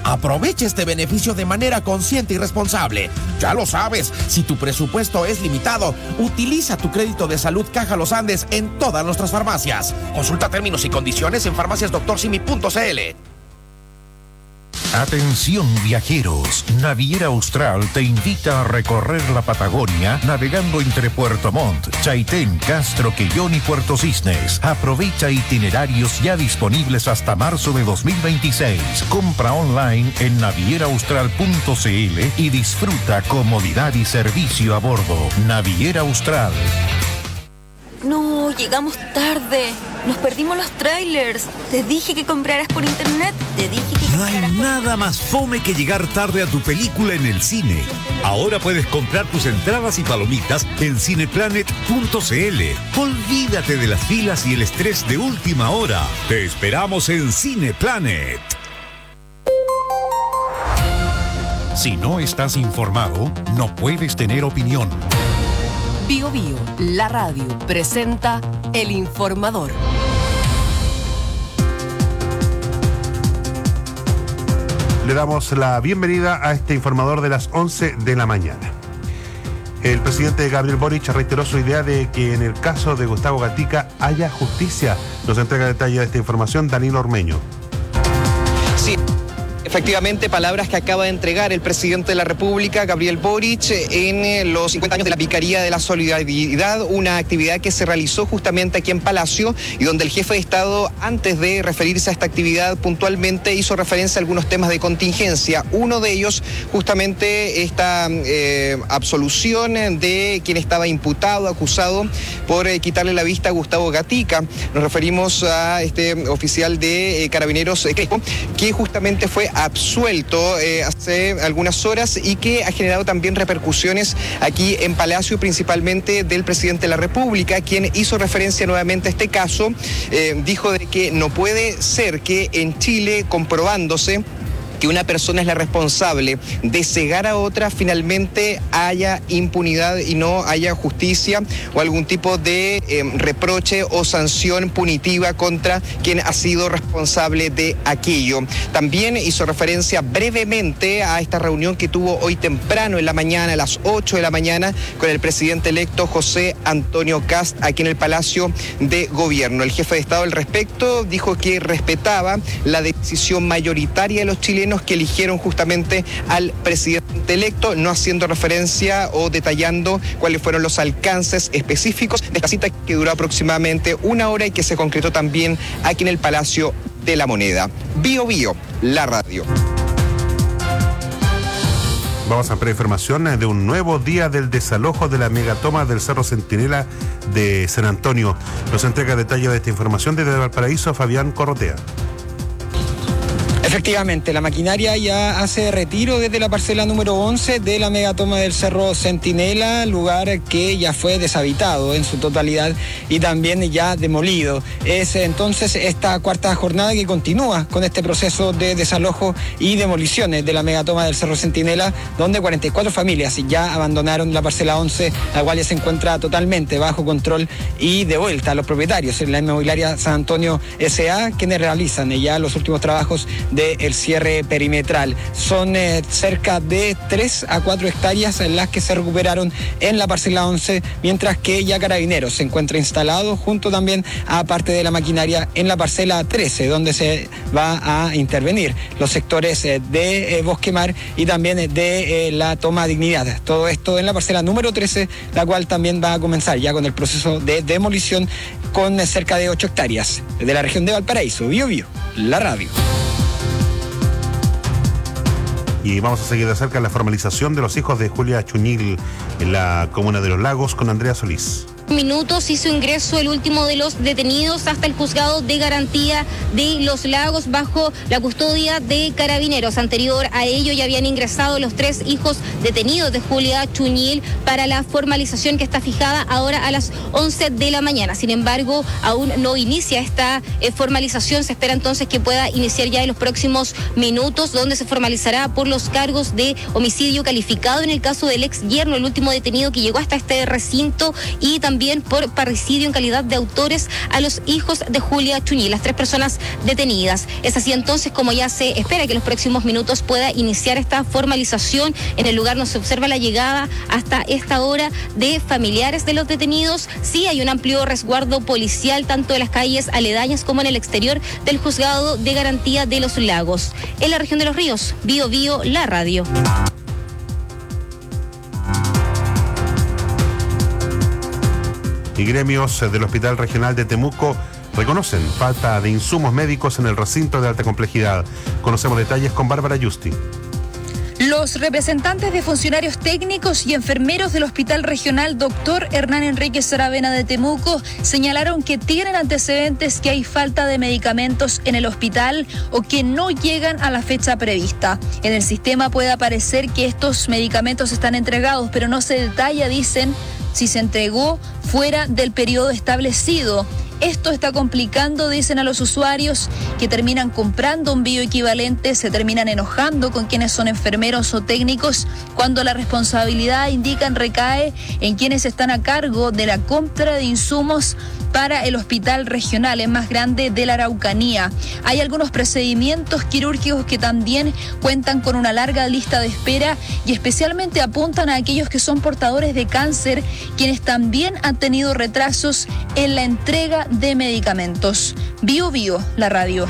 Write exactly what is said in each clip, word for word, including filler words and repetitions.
Aprovecha este beneficio de manera consciente y responsable. Ya lo sabes, si tu presupuesto es limitado, utiliza tu crédito de salud Caja Los Andes en todas nuestras farmacias. Consulta términos y condiciones en farmacias doctor simi punto c l. Atención viajeros, Naviera Austral te invita a recorrer la Patagonia navegando entre Puerto Montt, Chaitén, Castro, Quellón y Puerto Cisnes. Aprovecha itinerarios ya disponibles hasta marzo de dos mil veintiséis. Compra online en naviera austral punto c l y disfruta comodidad y servicio a bordo. Naviera Austral. No, llegamos tarde. Nos perdimos los trailers. Te dije que compraras por internet. Te dije que No hay nada más fome que llegar tarde a tu película en el cine. Ahora puedes comprar tus entradas y palomitas en cineplanet punto c l. Olvídate de las filas y el estrés de última hora. Te esperamos en Cineplanet. Si no estás informado, no puedes tener opinión. Bio Bio, la radio, presenta El Informador. Le damos la bienvenida a este informador de las once de la mañana. El presidente Gabriel Boric reiteró su idea de que en el caso de Gustavo Gatica haya justicia. Nos entrega detalle de esta información Danilo Ormeño. Sí. Efectivamente, palabras que acaba de entregar el presidente de la República, Gabriel Boric, en los cincuenta años de la Vicaría de la Solidaridad, una actividad que se realizó justamente aquí en Palacio y donde el jefe de Estado, antes de referirse a esta actividad puntualmente, hizo referencia a algunos temas de contingencia. Uno de ellos, justamente, esta eh, absolución de quien estaba imputado, acusado por eh, quitarle la vista a Gustavo Gatica. Nos referimos a este oficial de eh, Carabineros, eh, Crespo, que justamente fue absuelto eh, hace algunas horas y que ha generado también repercusiones aquí en Palacio, principalmente del presidente de la República, quien hizo referencia nuevamente a este caso. Eh, dijo de que no puede ser que en Chile, comprobándose que una persona es la responsable de cegar a otra, finalmente haya impunidad y no haya justicia o algún tipo de eh, reproche o sanción punitiva contra quien ha sido responsable de aquello. También hizo referencia brevemente a esta reunión que tuvo hoy temprano en la mañana, a las ocho de la mañana, con el presidente electo José Antonio Kast aquí en el Palacio de Gobierno. El jefe de Estado al respecto dijo que respetaba la decisión mayoritaria de los chilenos que eligieron justamente al presidente electo, no haciendo referencia o detallando cuáles fueron los alcances específicos de esta cita que duró aproximadamente una hora y que se concretó también aquí en el Palacio de la Moneda. Bio Bio, la radio. Vamos a ampliar información de un nuevo día del desalojo de la megatoma del Cerro Centinela de San Antonio. Nos entrega detalle de esta información desde Valparaíso, Fabián Corrotea. Efectivamente, la maquinaria ya hace retiro desde la parcela número once de la megatoma del Cerro Centinela, lugar que ya fue deshabitado en su totalidad y también ya demolido. Es entonces esta cuarta jornada que continúa con este proceso de desalojo y demoliciones de la megatoma del Cerro Centinela, donde cuarenta y cuatro familias ya abandonaron la parcela once, la cual ya se encuentra totalmente bajo control y de vuelta a los propietarios en la inmobiliaria San Antonio S A, quienes realizan ya los últimos trabajos del cierre perimetral. Son eh, cerca de tres a cuatro hectáreas en las que se recuperaron en la parcela once, mientras que ya Carabineros se encuentra instalado junto también a parte de la maquinaria en la parcela trece, donde se va a intervenir los sectores eh, de eh, Bosque Mar y también eh, de eh, la Toma Dignidad. Todo esto en la parcela número trece, la cual también va a comenzar ya con el proceso de demolición con eh, cerca de ocho hectáreas de la región de Valparaíso. Bio Bio, la radio. Y vamos a seguir de cerca la formalización de los hijos de Julia Chuñil en la comuna de Los Lagos con Andrea Solís. Minutos hizo ingreso el último de los detenidos hasta el juzgado de garantía de Los Lagos bajo la custodia de Carabineros. Anterior a ello ya habían ingresado los tres hijos detenidos de Julia Chuñil para la formalización que está fijada ahora a las once de la mañana. Sin embargo, aún no inicia esta eh, formalización. Se espera entonces que pueda iniciar ya en los próximos minutos, donde se formalizará por los cargos de homicidio calificado en el caso del ex yerno, el último detenido que llegó hasta este recinto, y también también por parricidio en calidad de autores a los hijos de Julia Chuñil, las tres personas detenidas. Es así entonces como ya se espera que en los próximos minutos pueda iniciar esta formalización. En el lugar no se observa la llegada hasta esta hora de familiares de los detenidos. Sí hay un amplio resguardo policial tanto en las calles aledañas como en el exterior del Juzgado de Garantía de los Lagos. En la región de Los Ríos, Bío Bío, la radio. Y gremios del Hospital Regional de Temuco reconocen falta de insumos médicos en el recinto de alta complejidad. Conocemos detalles con Bárbara Justi. Los representantes de funcionarios técnicos y enfermeros del Hospital Regional Doctor Hernán Enrique Saravena de Temuco señalaron que tienen antecedentes que hay falta de medicamentos en el hospital o que no llegan a la fecha prevista. En el sistema puede aparecer que estos medicamentos están entregados, pero no se detalla, dicen, si se entregó fuera del periodo establecido. Esto está complicando, dicen a los usuarios, que terminan comprando un bioequivalente, se terminan enojando con quienes son enfermeros o técnicos, cuando la responsabilidad, indican, recae en quienes están a cargo de la compra de insumos para el hospital regional, el más grande de la Araucanía. Hay algunos procedimientos quirúrgicos que también cuentan con una larga lista de espera y especialmente apuntan a aquellos que son portadores de cáncer, quienes también han tenido retrasos en la entrega de medicamentos. Bío Bío, la radio.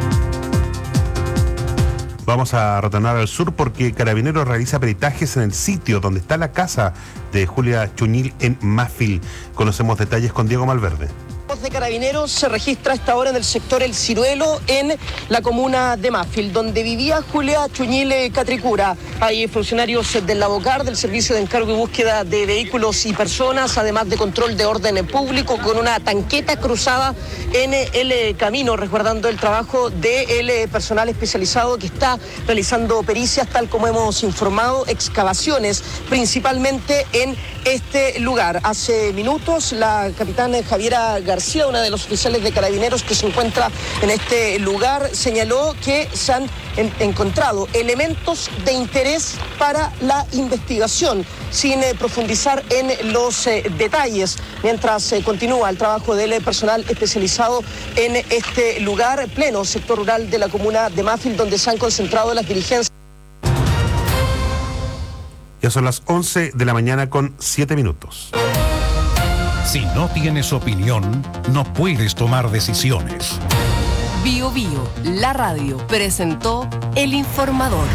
Vamos a retornar al sur porque Carabineros realiza peritajes en el sitio donde está la casa de Julia Chuñil en Mafil. Conocemos detalles con Diego Malverde. De Carabineros se registra a esta hora en el sector El Ciruelo, en la comuna de Mafil, donde vivía Julia Chuñil Catricura. Hay funcionarios del Labocar, del Servicio de Encargo y Búsqueda de Vehículos y Personas, además de control de orden público, con una tanqueta cruzada en el camino, resguardando el trabajo del personal especializado que está realizando pericias, tal como hemos informado, excavaciones, principalmente en este lugar. Hace minutos, la capitana Javiera García, una de los oficiales de Carabineros que se encuentra en este lugar, señaló que se han en, encontrado elementos de interés para la investigación, sin eh, profundizar en los eh, detalles, mientras eh, continúa el trabajo del personal especializado en este lugar, pleno sector rural de la comuna de Mafil, donde se han concentrado las diligencias. Ya son las once de la mañana con siete minutos. Si no tienes opinión, no puedes tomar decisiones. Bío Bío, la radio, presentó El Informador.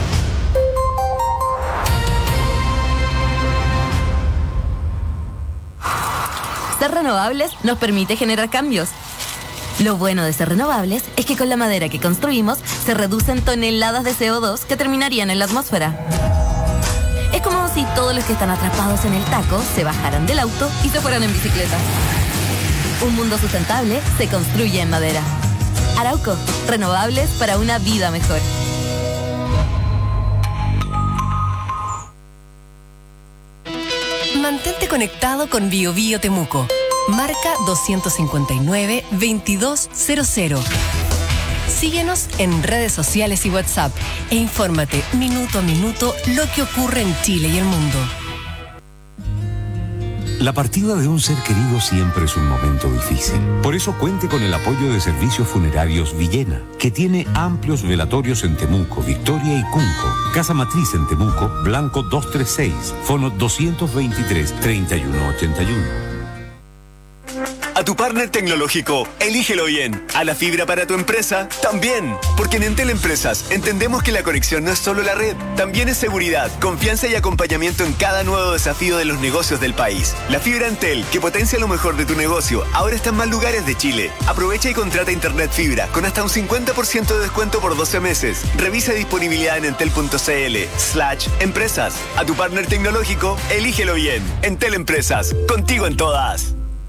Ser renovables nos permite generar cambios. Lo bueno de ser renovables es que con la madera que construimos se reducen toneladas de C O dos que terminarían en la atmósfera. Es como si todos los que están atrapados en el taco se bajaran del auto y se fueran en bicicleta. Un mundo sustentable se construye en madera. Arauco, renovables para una vida mejor. Mantente conectado con Bío Bío Temuco. Marca dos cinco nueve, veintidós cero cero. Síguenos en redes sociales y WhatsApp e infórmate minuto a minuto lo que ocurre en Chile y el mundo. La partida de un ser querido siempre es un momento difícil. Por eso cuente con el apoyo de Servicios Funerarios Villena, que tiene amplios velatorios en Temuco, Victoria y Cunco. Casa Matriz en Temuco, Blanco doscientos treinta y seis, fono doscientos veintitrés, treinta y uno ochenta y uno. A tu partner tecnológico, elígelo bien. A la fibra para tu empresa, también. Porque en Entel Empresas entendemos que la conexión no es solo la red, también es seguridad, confianza y acompañamiento en cada nuevo desafío de los negocios del país. La fibra Entel, que potencia lo mejor de tu negocio, ahora está en más lugares de Chile. Aprovecha y contrata internet fibra con hasta un cincuenta por ciento de descuento por doce meses. Revisa disponibilidad en entel.cl slash empresas. A tu partner tecnológico, elígelo bien. Entel Empresas, contigo en todas.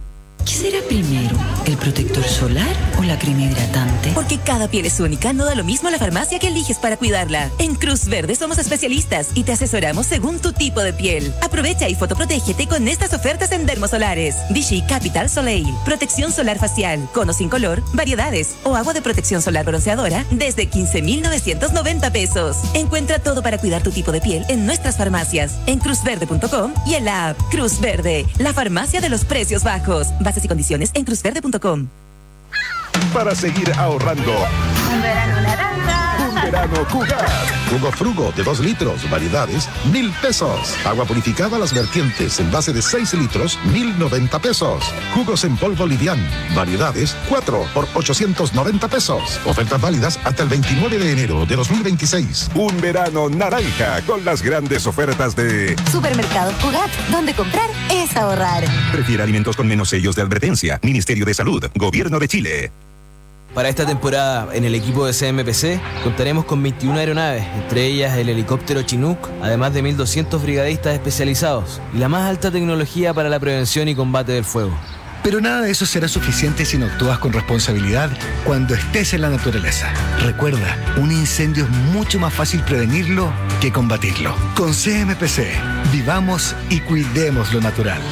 ¿Qué será primero? ¿El protector solar o la crema hidratante? Porque cada piel es única, no da lo mismo la farmacia que eliges para cuidarla. En Cruz Verde somos especialistas y te asesoramos según tu tipo de piel. Aprovecha y fotoprotégete con estas ofertas en Dermosolares. Vichy Capital Soleil, protección solar facial, cono sin color, variedades o agua de protección solar bronceadora desde quince mil novecientos noventa pesos. Encuentra todo para cuidar tu tipo de piel en nuestras farmacias, en cruz verde punto com y en la app Cruz Verde, la farmacia de los precios bajos. Bases y condiciones en cruz verde punto com. Para seguir ahorrando. Un verano naranja. Un verano Cugat. Jugo Frugo de dos litros, variedades, mil pesos. Agua purificada Las Vertientes, envase de seis litros, mil noventa pesos. Jugos en polvo Livian, variedades, cuatro por ochocientos noventa pesos. Ofertas válidas hasta el veintinueve de enero de dos mil veintiséis. Un verano naranja con las grandes ofertas de Supermercado Cugat, donde comprar es ahorrar. Prefiere alimentos con menos sellos de advertencia. Ministerio de Salud, Gobierno de Chile. Para esta temporada, en el equipo de C M P C, contaremos con veintiuna aeronaves, entre ellas el helicóptero Chinook, además de mil doscientos brigadistas especializados y la más alta tecnología para la prevención y combate del fuego. Pero nada de eso será suficiente si no actúas con responsabilidad cuando estés en la naturaleza. Recuerda, un incendio es mucho más fácil prevenirlo que combatirlo. Con C M P C, vivamos y cuidemos lo natural.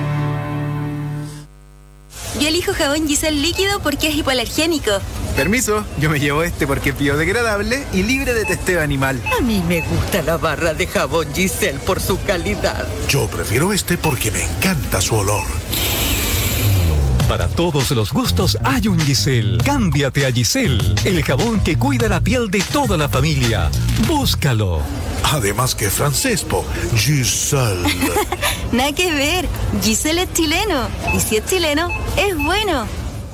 Yo elijo jabón Giselle líquido porque es hipoalergénico. Permiso, yo me llevo este porque es biodegradable y libre de testeo animal. A mí me gusta la barra de jabón Giselle por su calidad. Yo prefiero este porque me encanta su olor. Para todos los gustos hay un Giselle. Cámbiate a Giselle, el jabón que cuida la piel de toda la familia. Búscalo. Además que francés, po. Giselle. Nada que ver. Giselle es chileno. Y si es chileno, es bueno.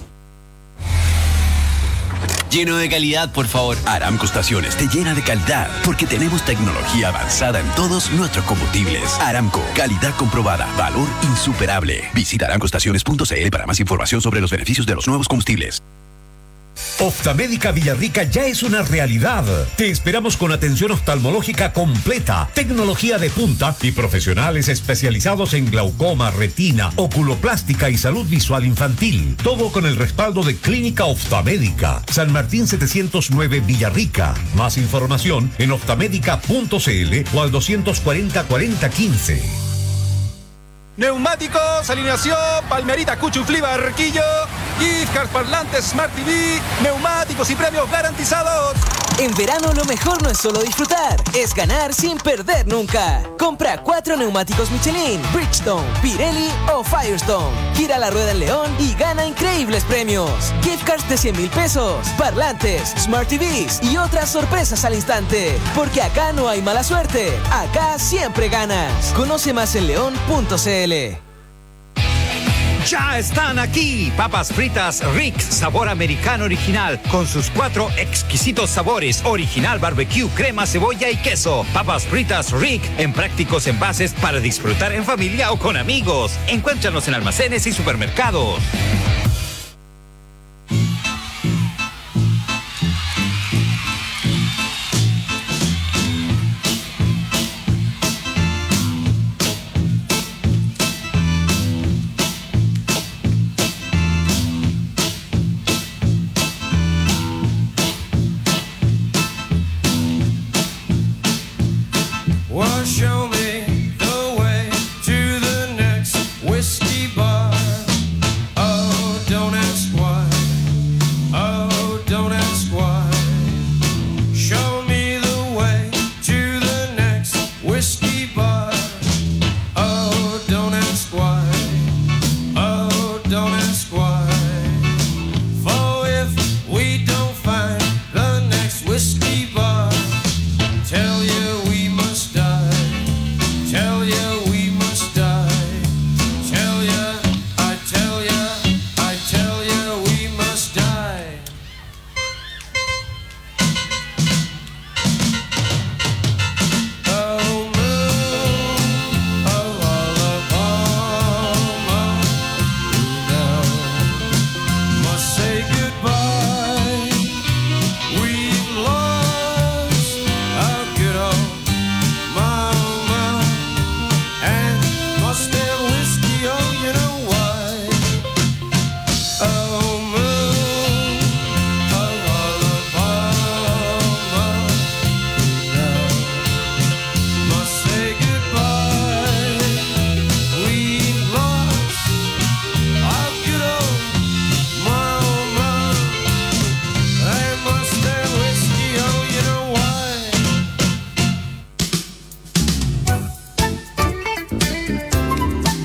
Lleno de calidad, por favor. Aramco Estaciones te llena de calidad porque tenemos tecnología avanzada en todos nuestros combustibles. Aramco, calidad comprobada, valor insuperable. Visita aramco estaciones punto c l para más información sobre los beneficios de los nuevos combustibles. Oftalmédica Villarrica ya es una realidad. Te esperamos con atención oftalmológica completa, tecnología de punta y profesionales especializados en glaucoma, retina, oculoplástica y salud visual infantil. Todo con el respaldo de Clínica Oftalmédica. San Martín setecientos nueve Villarrica. Más información en oftalmédica punto c l o al doscientos cuarenta cuarenta quince. Neumáticos, alineación, Palmerita, Cuchuflí, Barquillo, gift cards, parlantes, Smart T V, neumáticos y premios garantizados. En verano lo mejor no es solo disfrutar, es ganar sin perder nunca. Compra cuatro neumáticos Michelin, Bridgestone, Pirelli o Firestone. Gira la rueda en León y gana increíbles premios. Gift cards de cien mil pesos, parlantes, Smart T Vs y otras sorpresas al instante. Porque acá no hay mala suerte, acá siempre ganas. Conoce más en león punto c l. Ya están aquí, papas fritas Rick, sabor americano original, con sus cuatro exquisitos sabores, original barbecue, crema, cebolla y queso. Papas fritas Rick, en prácticos envases para disfrutar en familia o con amigos. Encuéntranos en almacenes y supermercados. Oh,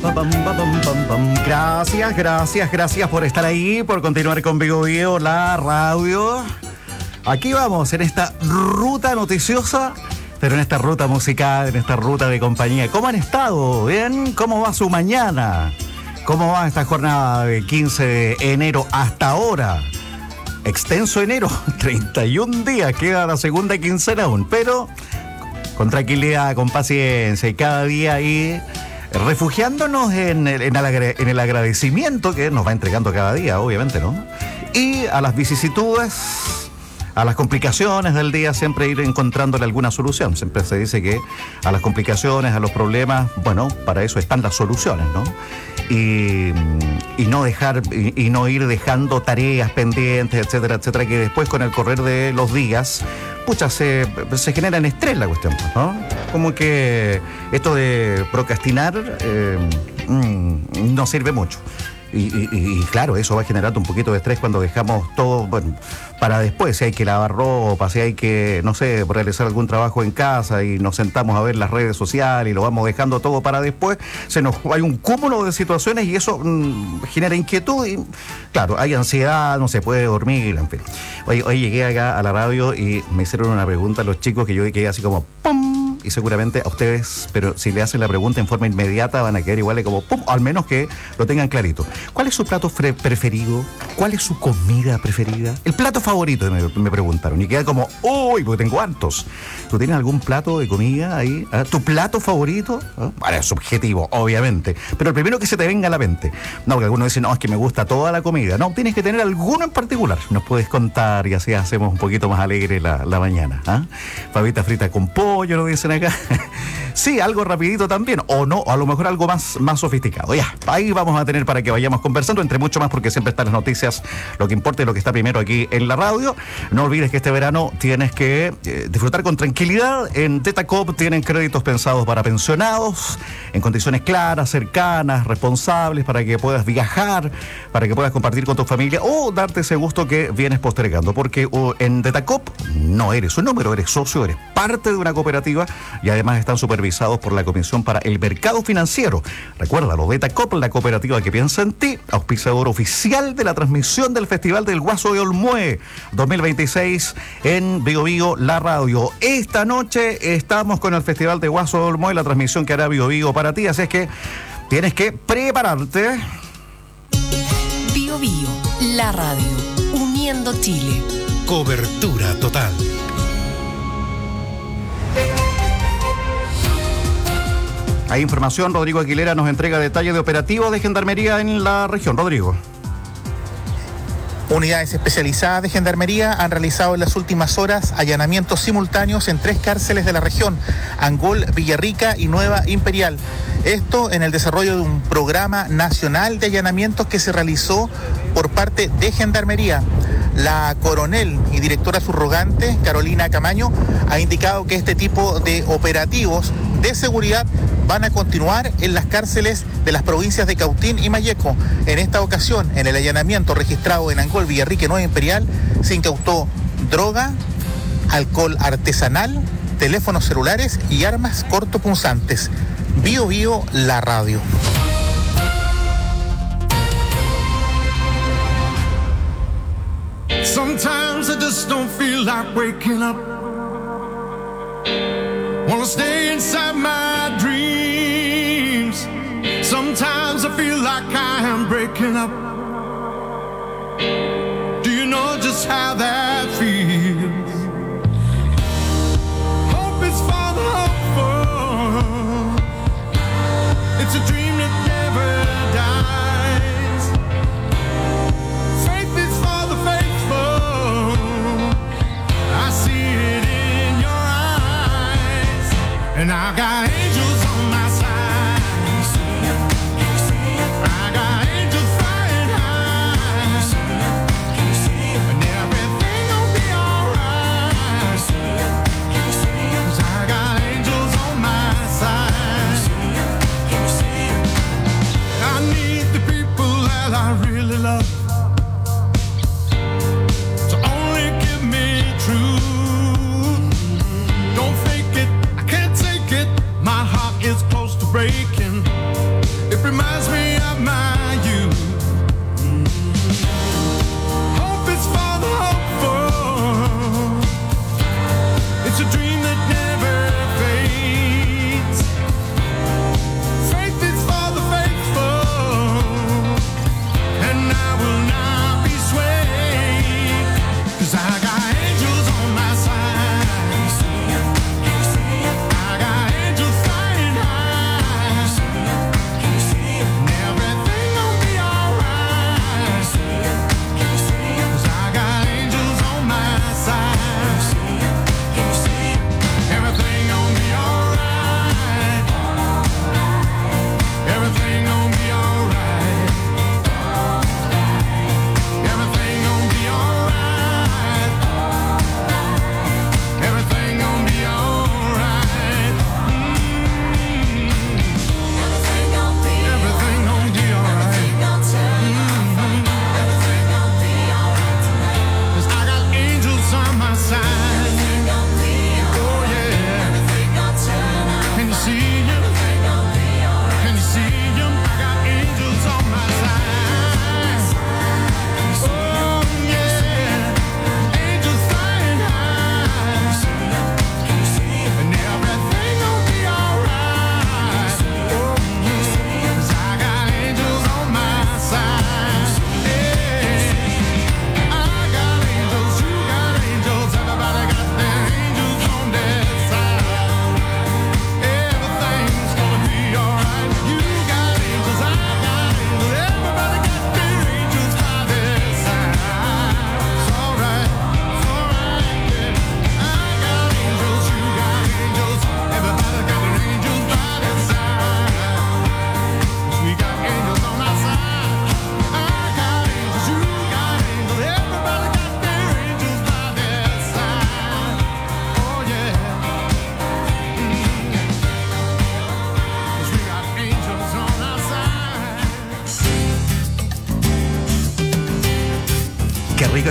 Gracias, gracias, gracias por estar ahí, por continuar con Vigo Vigo, la radio. Aquí vamos, en esta ruta noticiosa, pero en esta ruta musical, en esta ruta de compañía. ¿Cómo han estado? ¿Bien? ¿Cómo va su mañana? ¿Cómo va esta jornada de quince de enero hasta ahora? Extenso enero, treinta y un días, queda la segunda quincena aún, pero con tranquilidad, con paciencia y cada día ahí refugiándonos en el, en, el, en el agradecimiento que nos va entregando cada día, obviamente, ¿no? Y a las vicisitudes, a las complicaciones del día, siempre ir encontrándole alguna solución. Siempre se dice que a las complicaciones, a los problemas, bueno, para eso están las soluciones, ¿no? Y, y no dejar y, y no ir dejando tareas pendientes, etcétera, etcétera, que después con el correr de los días, pucha, se, se genera en estrés la cuestión, ¿no? Como que esto de procrastinar eh, mm, no sirve mucho. Y, y, y claro, eso va generando un poquito de estrés cuando dejamos todo, bueno, para después, si hay que lavar ropa, si hay que, no sé, realizar algún trabajo en casa y nos sentamos a ver las redes sociales y lo vamos dejando todo para después, se nos hay un cúmulo de situaciones y eso mmm, genera inquietud y, claro, hay ansiedad, no se puede dormir, en fin. Hoy, hoy llegué acá a la radio y me hicieron una pregunta a los chicos que yo quedé así como ¡pum! Y seguramente a ustedes, pero si le hacen la pregunta en forma inmediata van a quedar iguales como ¡pum! Al menos que lo tengan clarito. ¿Cuál es su plato preferido? ¿Cuál es su comida preferida? El plato favorito, me, me preguntaron. Y queda como, uy, porque tengo hartos. ¿Tú tienes algún plato de comida ahí? ¿Ah? ¿Tu plato favorito? ¿Ah? Bueno, es subjetivo, obviamente. Pero el primero que se te venga a la mente. No, porque algunos dicen, no, es que me gusta toda la comida. No, tienes que tener alguno en particular. Nos puedes contar y así hacemos un poquito más alegre la, la mañana. ¿Ah? Pavita frita con pollo, lo dicen acá. Sí, algo rapidito también, o no, a lo mejor algo más, más sofisticado. Ya, ahí vamos a tener para que vayamos conversando, entre mucho más, porque siempre están las noticias, lo que importa y lo que está primero aquí en la radio. No olvides que este verano tienes que eh, disfrutar con tranquilidad. En Tetacop tienen créditos pensados para pensionados, en condiciones claras, cercanas, responsables, para que puedas viajar, para que puedas compartir con tu familia o darte ese gusto que vienes postergando, porque uh, en Tetacop no eres un número, eres socio, eres parte de una cooperativa y además están supervisados por la Comisión para el Mercado Financiero. Recuérdalo, Tetacop, la cooperativa que piensa en ti, auspiciador oficial de la transmisión del Festival del Guaso de Olmué dos mil veintiséis en Vigo Vigo, la radio. Esta noche estamos con el Festival de Guaso de Olmué, la transmisión que hará Vigo Vigo para ti, así es que tienes que prepararte. Vigo Vigo, la radio, uniendo Chile. Cobertura total. Hay información, Rodrigo Aguilera nos entrega detalles de operativos de Gendarmería en la región. Rodrigo. Unidades especializadas de Gendarmería han realizado en las últimas horas allanamientos simultáneos en tres cárceles de la región, Angol, Villarrica y Nueva Imperial. Esto en el desarrollo de un programa nacional de allanamientos que se realizó por parte de Gendarmería. La coronel y directora subrogante, Carolina Camaño, ha indicado que este tipo de operativos de seguridad van a continuar en las cárceles de las provincias de Cautín y Malleco. En esta ocasión, en el allanamiento registrado en Angol, Villarrica y Nueva Imperial, se incautó droga, alcohol artesanal, teléfonos celulares y armas cortopunzantes. Bio Bio, la radio. Sometimes I just don't feel like waking up. Wanna stay inside my dreams. Sometimes I feel like I am breaking up. Do you know just how that feels? Hope is for the hopeful. It's a dream that never dies. Faith is for the faithful. I see it in your eyes. And I got angels on my side. I got angels flying high. And everything will be alright. 'Cause I got angels on my side. I need the people that I really love to only give me truth. Don't fake it, I can't take it. My heart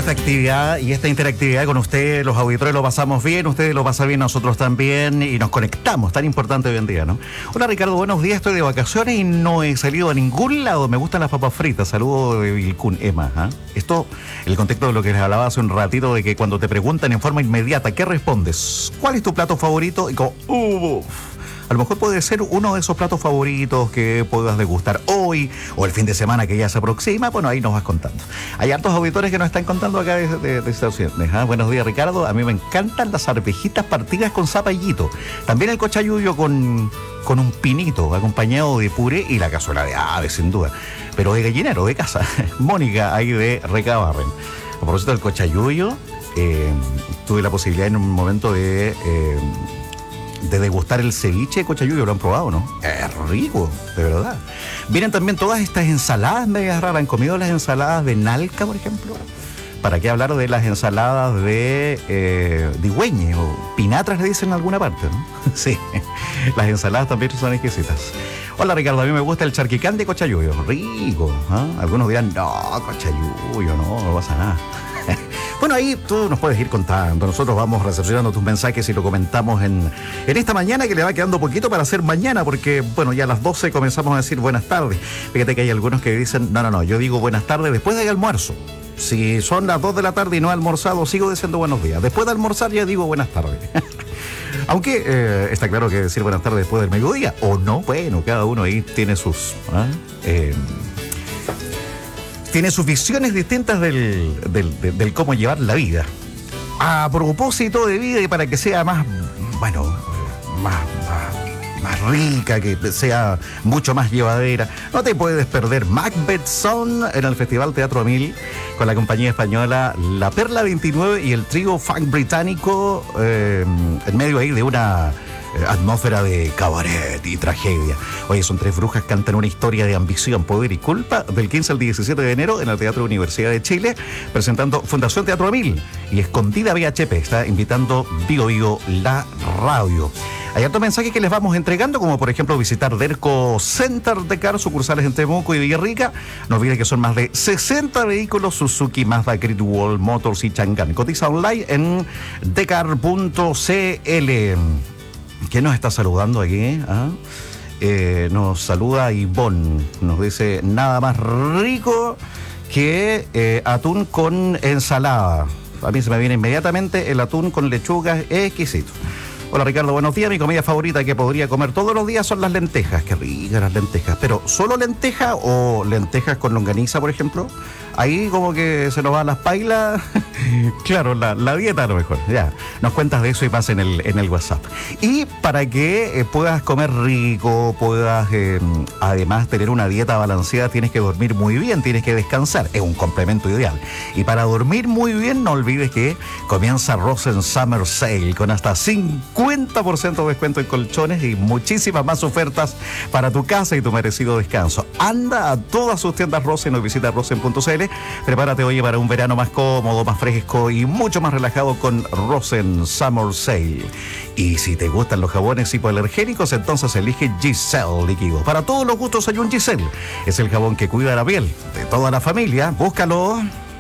esta actividad y esta interactividad con ustedes, los auditores, lo pasamos bien, ustedes lo pasan bien, nosotros también, y nos conectamos, tan importante hoy en día, ¿no? Hola Ricardo, buenos días, estoy de vacaciones y no he salido a ningún lado, me gustan las papas fritas, saludo de Vilcún, Emma. ¿eh? Esto, el contexto de lo que les hablaba hace un ratito, de que cuando te preguntan en forma inmediata, ¿qué respondes? ¿Cuál es tu plato favorito? Y como, uff. A lo mejor puede ser uno de esos platos favoritos que puedas degustar hoy o el fin de semana que ya se aproxima. Bueno, ahí nos vas contando. Hay hartos auditores que nos están contando acá de, de, de estaciones. ¿eh? Buenos días, Ricardo. A mí me encantan las arvejitas partidas con zapallito. También el cochayuyo con, con un pinito acompañado de puré y la cazuela de ave, sin duda. Pero de gallinero, de casa. Mónica, ahí de Recabarren. A propósito del cochayuyo, eh, tuve la posibilidad en un momento de... Eh, de degustar el ceviche de cochayuyo. ¿Lo han probado, no? Es rico, de verdad. Vienen también todas estas ensaladas medias raras. ¿Han comido las ensaladas de nalca, por ejemplo? ¿Para qué hablar de las ensaladas de eh, digüeñe o pinatras, le dicen en alguna parte, ¿no? Sí, las ensaladas también son exquisitas. Hola Ricardo, a mí me gusta el charquicán de cochayuyo. Rico, ¿eh? Algunos dirán, no, cochayuyo, no, no pasa nada. Bueno, ahí tú nos puedes ir contando. Nosotros vamos recepcionando tus mensajes y lo comentamos en, en esta mañana, que le va quedando poquito para hacer mañana, porque, bueno, ya a las doce comenzamos a decir buenas tardes. Fíjate que hay algunos que dicen, no, no, no, yo digo buenas tardes después del almuerzo. Si son las dos de la tarde y no he almorzado, sigo diciendo buenos días. Después de almorzar ya digo buenas tardes. Aunque eh, está claro que decir buenas tardes después del mediodía, o no, bueno, cada uno ahí tiene sus... ¿eh? Eh, tiene sus visiones distintas del, del, del, del cómo llevar la vida. A propósito de vida, y para que sea más, bueno, más, más, más rica, que sea mucho más llevadera, no te puedes perder Macbeth Song en el Festival Teatro Mil, con la compañía española La Perla veintinueve y el trío funk británico, eh, en medio ahí de una... atmósfera de cabaret y tragedia. Oye, son tres brujas, cantan una historia de ambición, poder y culpa del quince al diecisiete de enero en el Teatro Universidad de Chile, presentando Fundación Teatro Mil y Escondida V H P. Está invitando Vigo Vigo la radio. Hay otros mensajes que les vamos entregando, como por ejemplo visitar Derco Center de Car, sucursales en Temuco y Villarrica. No olviden que son más de sesenta vehículos Suzuki, Mazda, Great Wall Motors y Chang'an. Cotiza online en decar punto c l. ¿Quién nos está saludando aquí? ¿Ah? Eh, nos saluda Ivonne. Nos dice, nada más rico que eh, atún con ensalada. A mí se me viene inmediatamente el atún con lechuga, exquisito. Hola Ricardo, buenos días. Mi comida favorita que podría comer todos los días son las lentejas. Qué ricas las lentejas. Pero, ¿solo lenteja o lentejas con longaniza, por ejemplo? Ahí como que se nos van las pailas. Claro, la, la dieta a lo mejor. Ya, nos cuentas de eso y más en el, en el WhatsApp. Y para que eh, puedas comer rico, puedas eh, además tener una dieta balanceada, tienes que dormir muy bien, tienes que descansar. Es un complemento ideal. Y para dormir muy bien, no olvides que comienza Rosen Summer Sale con hasta cincuenta por ciento de descuento en colchones y muchísimas más ofertas para tu casa y tu merecido descanso. Anda a todas sus tiendas Rosen o visita rosen punto c l. Prepárate, oye, para un verano más cómodo, más fresco y mucho más relajado con Rosen Summer Sale. Y si te gustan los jabones hipoalergénicos, entonces elige Giselle líquido. Para todos los gustos hay un Giselle. Es el jabón que cuida la piel de toda la familia. Búscalo.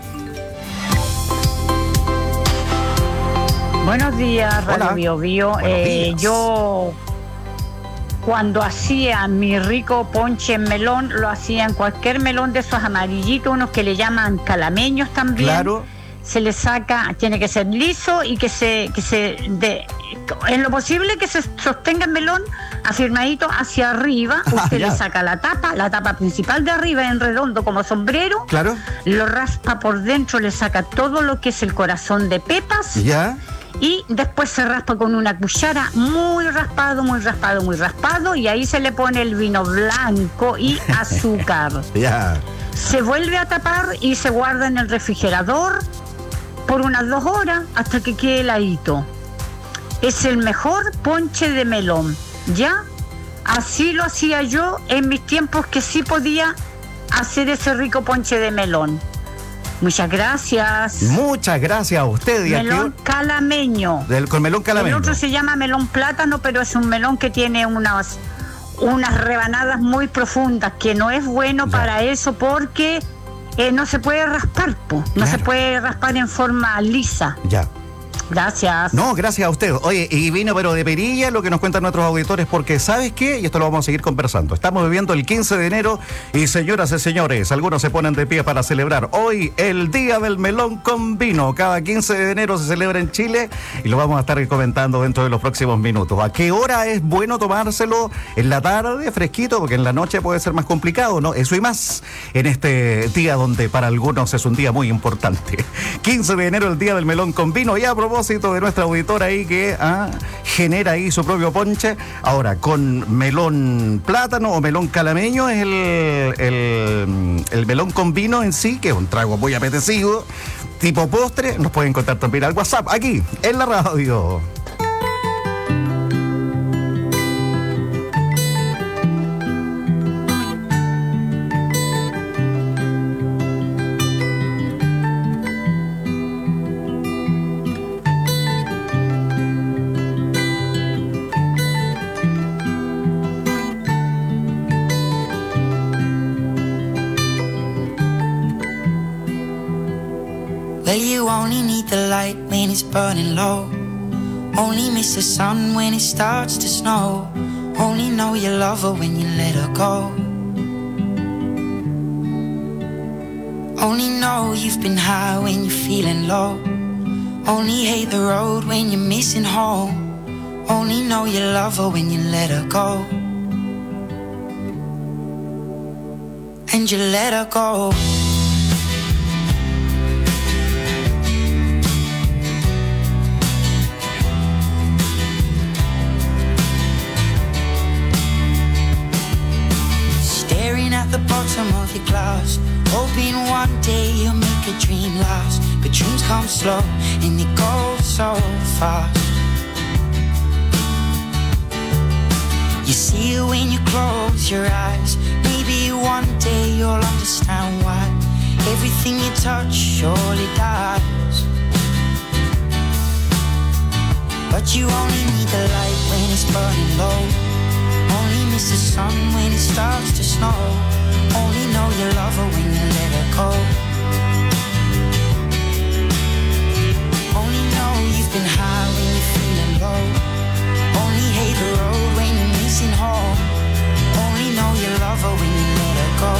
Buenos días, Radio Bio Bio. Eh, yo, cuando hacía mi rico ponche en melón, lo hacía en cualquier melón de esos amarillitos, unos que le llaman calameños también. Claro. Se le saca, tiene que ser liso y que se, que se de, en lo posible que se sostenga el melón afirmadito hacia arriba. Usted ah, le saca la tapa, la tapa principal de arriba en redondo como sombrero. Claro. Lo raspa por dentro, le saca todo lo que es el corazón de pepas. Ya. Y después se raspa con una cuchara, muy raspado, muy raspado, muy raspado, y ahí se le pone el vino blanco y azúcar. Ya. Se vuelve a tapar y se guarda en el refrigerador por unas dos horas hasta que quede heladito. Es el mejor ponche de melón, ¿ya? Así lo hacía yo en mis tiempos que sí podía hacer ese rico ponche de melón. Muchas gracias. Muchas gracias a usted. Melón calameño. Del, con melón calameño. El otro se llama melón plátano, pero es un melón que tiene unas, unas rebanadas muy profundas, que no es bueno ya. Para eso porque eh, no se puede raspar, po. no Claro. se puede raspar en forma lisa. Ya. Gracias. No, gracias a usted. Oye, y vino pero de perilla lo que nos cuentan nuestros auditores, porque ¿sabes qué? Y esto lo vamos a seguir conversando. Estamos viviendo el quince de enero y señoras y señores, algunos se ponen de pie para celebrar hoy el Día del Melón con Vino. Cada quince de enero se celebra en Chile y lo vamos a estar comentando dentro de los próximos minutos. ¿A qué hora es bueno tomárselo? En la tarde, fresquito, porque en la noche puede ser más complicado, ¿no? Eso y más en este día donde para algunos es un día muy importante. quince de enero, el Día del Melón con Vino. Y a propósito de nuestra auditora ahí que ah, genera ahí su propio ponche. Ahora, con melón plátano o melón calameño es el, el, el melón con vino en sí, que es un trago muy apetecido, tipo postre. Nos pueden contar también al WhatsApp, aquí, en la radio. Well, you only need the light when it's burning low. Only miss the sun when it starts to snow. Only know you love her when you let her go. Only know you've been high when you're feeling low. Only hate the road when you're missing home. Only know you love her when you let her go. And you let her go. At the bottom of your glass, hoping one day you'll make a dream last. But dreams come slow and they go so fast. You see it when you close your eyes. Maybe one day you'll understand why everything you touch surely dies. But you only need the light when it's burning low. Only miss the sun when it starts to snow. Only know you love her when you let her go. Only know you've been high when you're feeling low. Only hate the road when you're missing home. Only know you love her when you let her go.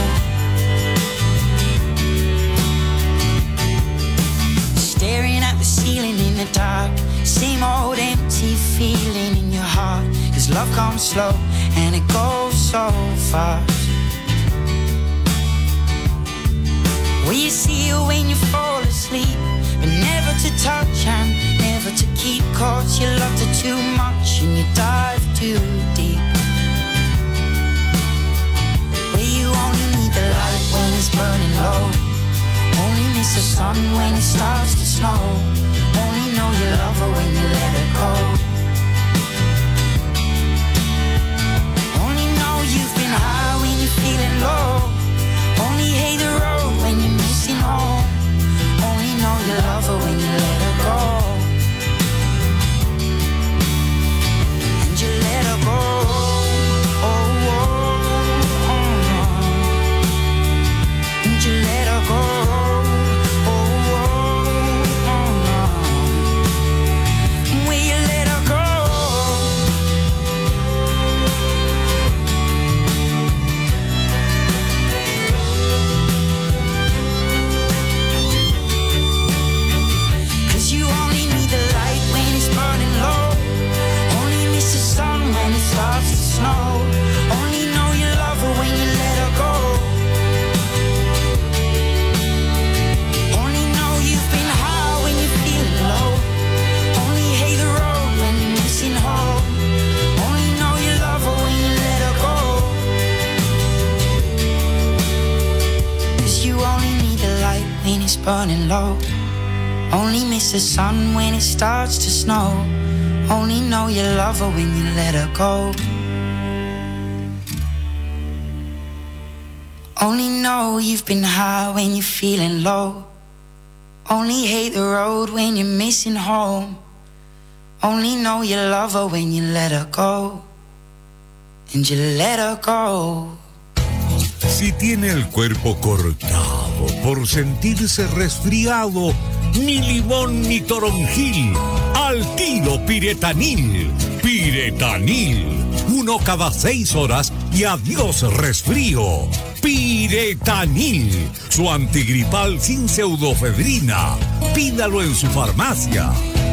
Staring at the ceiling in the dark. Same old empty feeling in your heart. Cause love comes slow and it goes so fast. Well, you see it when you fall asleep, but never to touch and never to keep. Cause you loved her too much and you dive too deep. Well, you only need the light when it's burning low. Only miss the sun when it starts to snow. Only know you love her when you let her go. Only know you've been high when you're feeling low. Only hate the road when you're missing home. Only know you love her when you let her go. And you let her go. Oh, oh, oh. And you let her go. Starts to snow. Only know you love her when you let her go. Only know you've been high when you're feeling low. Only hate the road when you're missing home. Only know you love her when you let her go. Cause you only need the light when it's burning low. Only miss the sun when it starts to snow. Only know you love her when you let her go. Only know you've been high when you're feeling low. Only hate the road when you're missing home. Only know you love her when you let her go. And you let her go. Si tiene el cuerpo cortado ojo por sentirse resfriado, ni limón ni toronjil. Al tiro Piretanil. Piretanil. Uno cada seis horas y adiós resfrío. Piretanil. Su antigripal sin pseudofedrina. Pídalo en su farmacia.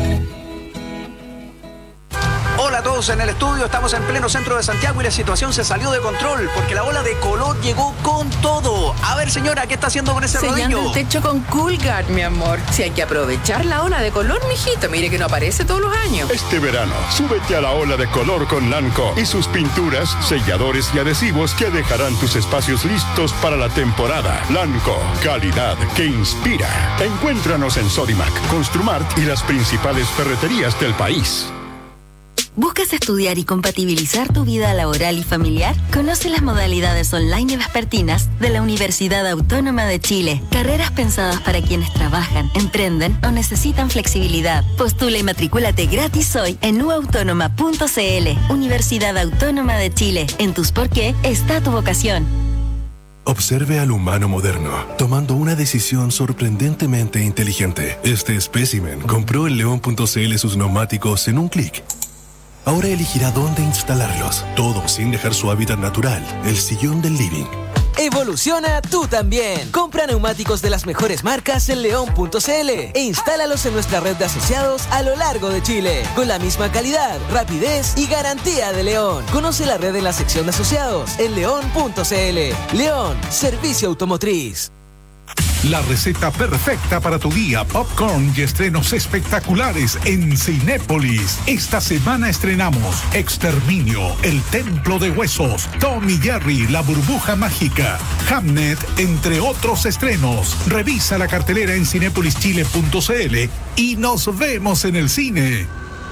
Hola a todos en el estudio, estamos en pleno centro de Santiago y la situación se salió de control porque la ola de color llegó con todo. A ver, señora, ¿qué está haciendo con ese Sellando rodillo? el techo con Coolguard, mi amor. Si hay que aprovechar la ola de color, mijito, mire que no aparece todos los años. Este verano, súbete a la ola de color con Lanco y sus pinturas, selladores y adhesivos que dejarán tus espacios listos para la temporada. Lanco, calidad que inspira. Encuéntranos en Sodimac, Construmart y las principales ferreterías del país. ¿Buscas estudiar y compatibilizar tu vida laboral y familiar? Conoce las modalidades online y vespertinas de la Universidad Autónoma de Chile. Carreras pensadas para quienes trabajan, emprenden o necesitan flexibilidad. Postula y matricúlate gratis hoy en u autónoma punto c l. Universidad Autónoma de Chile. En tus por qué está tu vocación. Observe al humano moderno, tomando una decisión sorprendentemente inteligente. Este espécimen compró en león punto c l sus neumáticos en un clic. Ahora elegirá dónde instalarlos, todo sin dejar su hábitat natural, el sillón del living. Evoluciona tú también. Compra neumáticos de las mejores marcas en león punto c l e instálalos en nuestra red de asociados a lo largo de Chile, con la misma calidad, rapidez y garantía de León. Conoce la red en la sección de asociados en león punto c l. León, servicio automotriz. La receta perfecta para tu día, popcorn y estrenos espectaculares en Cinépolis. Esta semana estrenamos Exterminio, El Templo de Huesos, Tom y Jerry, La Burbuja Mágica, Hamnet, entre otros estrenos. Revisa la cartelera en cinépolis chile punto c l y nos vemos en el cine.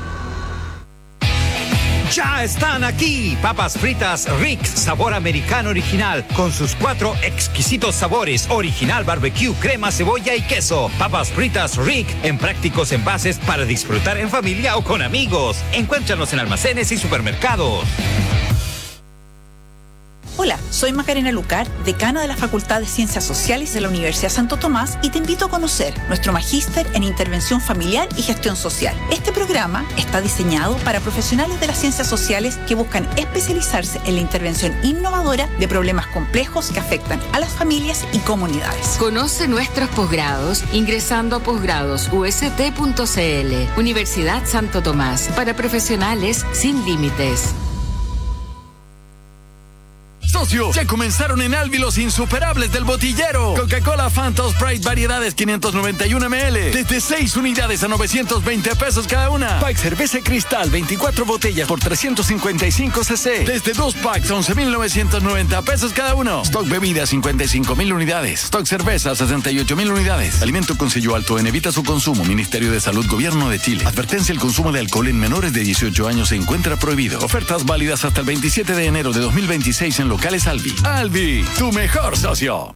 Ya están aquí, papas fritas Rick, sabor americano original, con sus cuatro exquisitos sabores, original barbecue, crema, cebolla y queso. Papas fritas Rick, en prácticos envases para disfrutar en familia o con amigos. Encuéntranos en almacenes y supermercados. Hola, soy Macarena Lucar, decana de la Facultad de Ciencias Sociales de la Universidad Santo Tomás y te invito a conocer nuestro magíster en Intervención Familiar y Gestión Social. Este programa está diseñado para profesionales de las ciencias sociales que buscan especializarse en la intervención innovadora de problemas complejos que afectan a las familias y comunidades. Conoce nuestros posgrados ingresando a posgrados u s t punto c l. Universidad Santo Tomás, para profesionales sin límites. Socio, ya comenzaron en Albi los insuperables del botillero. Coca-Cola, Fanta, Sprite, variedades quinientos noventa y uno mililitros. Desde seis unidades a novecientos veinte pesos cada una. Pack cerveza Cristal, veinticuatro botellas por trescientos cincuenta y cinco centilitros. Desde dos packs, once mil novecientos noventa pesos cada uno. Stock bebidas, cincuenta y cinco mil unidades. Stock cerveza, sesenta y ocho mil unidades. Alimento con sello alto en evita su consumo. Ministerio de Salud, Gobierno de Chile. Advertencia: el consumo de alcohol en menores de dieciocho años se encuentra prohibido. Ofertas válidas hasta el veintisiete de enero de dos mil veintiséis en locales Albi. Albi, tu mejor socio.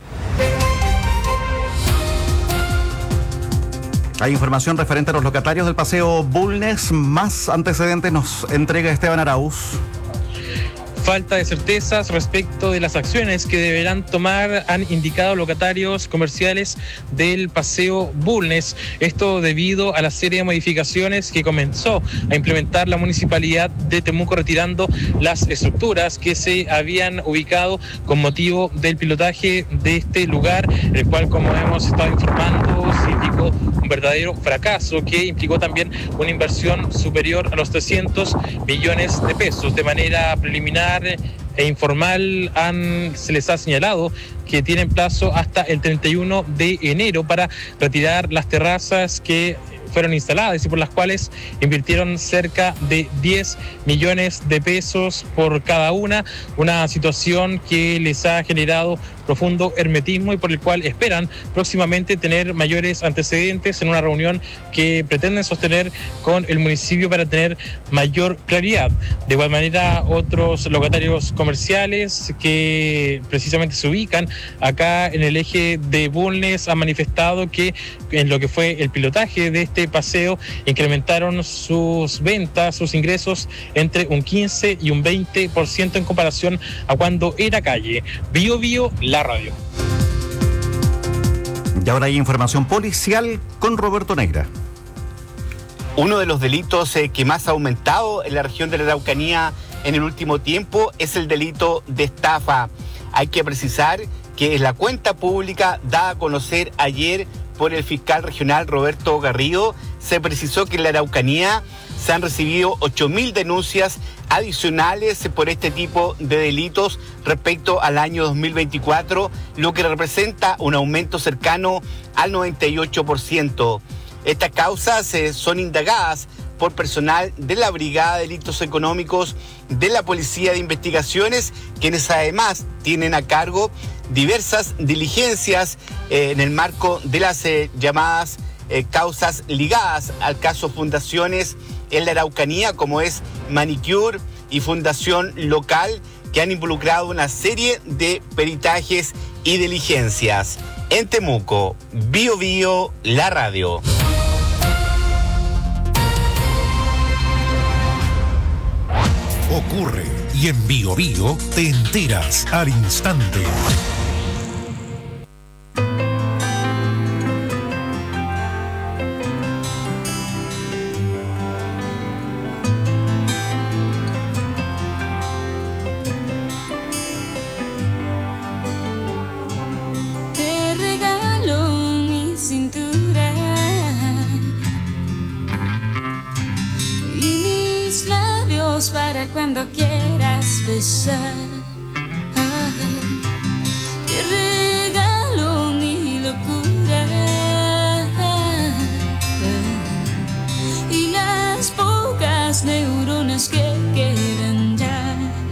Hay información referente a los locatarios del Paseo Bulnes. Más antecedentes nos entrega Esteban Arauz. Falta de certezas respecto de las acciones que deberán tomar, han indicado locatarios comerciales del Paseo Bulnes. Esto debido a la serie de modificaciones que comenzó a implementar la Municipalidad de Temuco, retirando las estructuras que se habían ubicado con motivo del pilotaje de este lugar, el cual, como hemos estado informando, significó un verdadero fracaso que implicó también una inversión superior a los trescientos millones de pesos. De manera preliminar e informal han, se les ha señalado que tienen plazo hasta el treinta y uno de enero para retirar las terrazas que fueron instaladas y por las cuales invirtieron cerca de diez millones de pesos por cada una, una situación que les ha generado profundo hermetismo y por el cual esperan próximamente tener mayores antecedentes en una reunión que pretenden sostener con el municipio para tener mayor claridad. De igual manera, otros locatarios comerciales que precisamente se ubican acá en el eje de Bulnes han manifestado que en lo que fue el pilotaje de este paseo incrementaron sus ventas, sus ingresos entre un quince y un veinte por ciento en comparación a cuando era calle. Bio Bio, la radio. Y ahora hay información policial con Roberto Negra. Uno de los delitos eh, que más ha aumentado en la región de la Araucanía en el último tiempo es el delito de estafa. Hay que precisar que la cuenta pública dada a conocer ayer por el fiscal regional Roberto Garrido, se precisó que en la Araucanía se han recibido ocho mil denuncias adicionales por este tipo de delitos respecto al año dos mil veinticuatro, lo que representa un aumento cercano al noventa y ocho por ciento. Estas causas eh, son indagadas por personal de la Brigada de Delitos Económicos de la Policía de Investigaciones, quienes además tienen a cargo diversas diligencias eh, en el marco de las eh, llamadas eh, causas ligadas al caso Fundaciones en la Araucanía, como es Manicure y Fundación Local, que han involucrado una serie de peritajes y diligencias. En Temuco, Bio Bio, la radio. Ocurre y en Bio Bio te enteras al instante. Te regalo mi cintura y mis labios para cuando quieras besar. Te regalo mi locura y las pocas neuronas que quedan ya.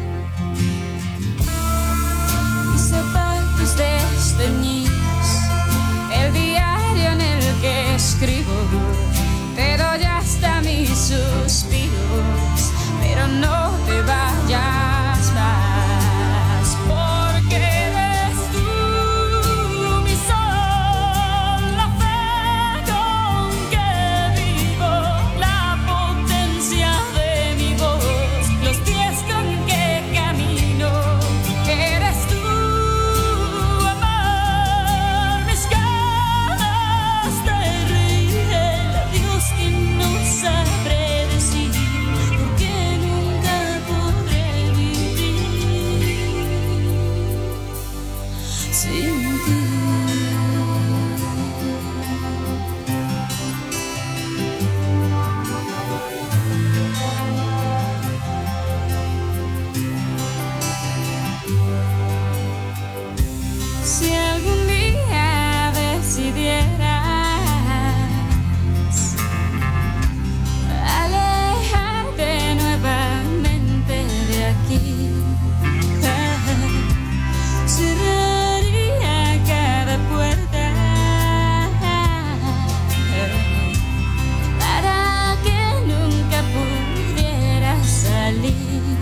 Mis zapatos desteñidos, el diario en el que escribo, te doy hasta mis suspiros, pero no te vayas más, porque eres tú mi sol, la fe con que vivo, la potencia de mi voz, los pies con que camino. Eres tú, amor, mis ganas de reír, el adiós que no sabré decir, porque nunca podré vivir sin ti. Si algún día decidieras alejarte nuevamente de aquí, cerraría cada puerta para que nunca pudieras salir.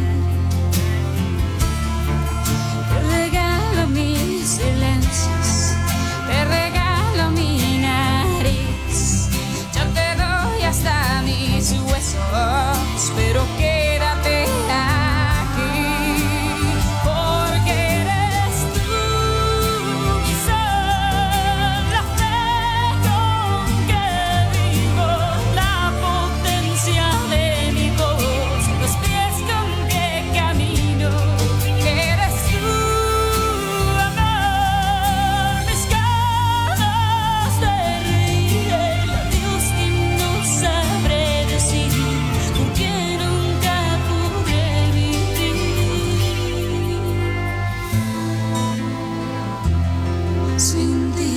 Te regalo mis silencios, te regalo mi nariz, yo te doy hasta mis huesos, pero quédate aquí, porque eres tú mi sol, la fe con que vivo, la potencia de mi voz, los pies con que camino. Eres tú, amor, mis ganas de reír, el adiós que no sabré decir, porque nunca podré vivir sin ti.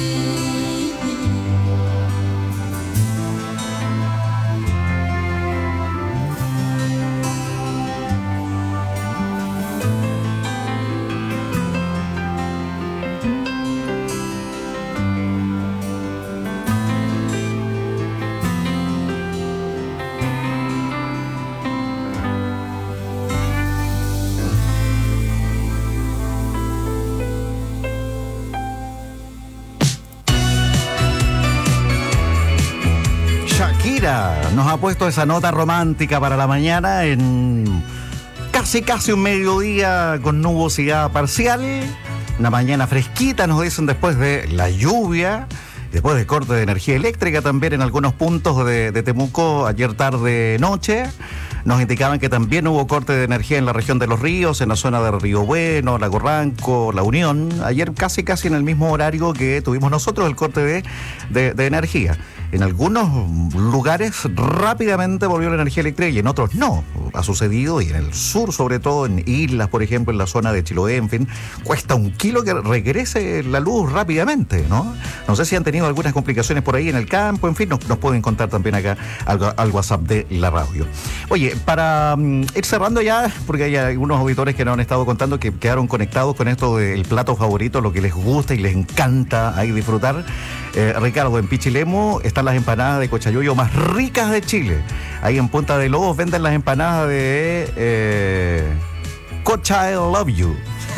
Shakira nos ha puesto esa nota romántica para la mañana en casi casi un mediodía con nubosidad parcial. Una mañana fresquita, nos dicen, después de la lluvia, después de corte de energía eléctrica también en algunos puntos de, de Temuco ayer tarde noche. Nos indicaban que también hubo corte de energía en la región de Los Ríos, en la zona de Río Bueno, Lago Ranco, La Unión. Ayer casi casi en el mismo horario que tuvimos nosotros el corte de, de, de energía. En algunos lugares rápidamente volvió la energía eléctrica y en otros no. Ha sucedido, y en el sur, sobre todo en islas, por ejemplo, en la zona de Chiloé, en fin, cuesta un kilo que regrese la luz rápidamente, ¿no? No sé si han tenido algunas complicaciones por ahí en el campo, en fin, nos, nos pueden contar también acá al, al WhatsApp de la radio. Oye, para um, ir cerrando ya, porque hay algunos auditores que nos han estado contando que quedaron conectados con esto del plato favorito, lo que les gusta y les encanta ahí disfrutar. Eh, Ricardo, en Pichilemu están las empanadas de cochayuyo más ricas de Chile. Ahí en Punta de Lobos venden las empanadas de eh, Cocha I Love You.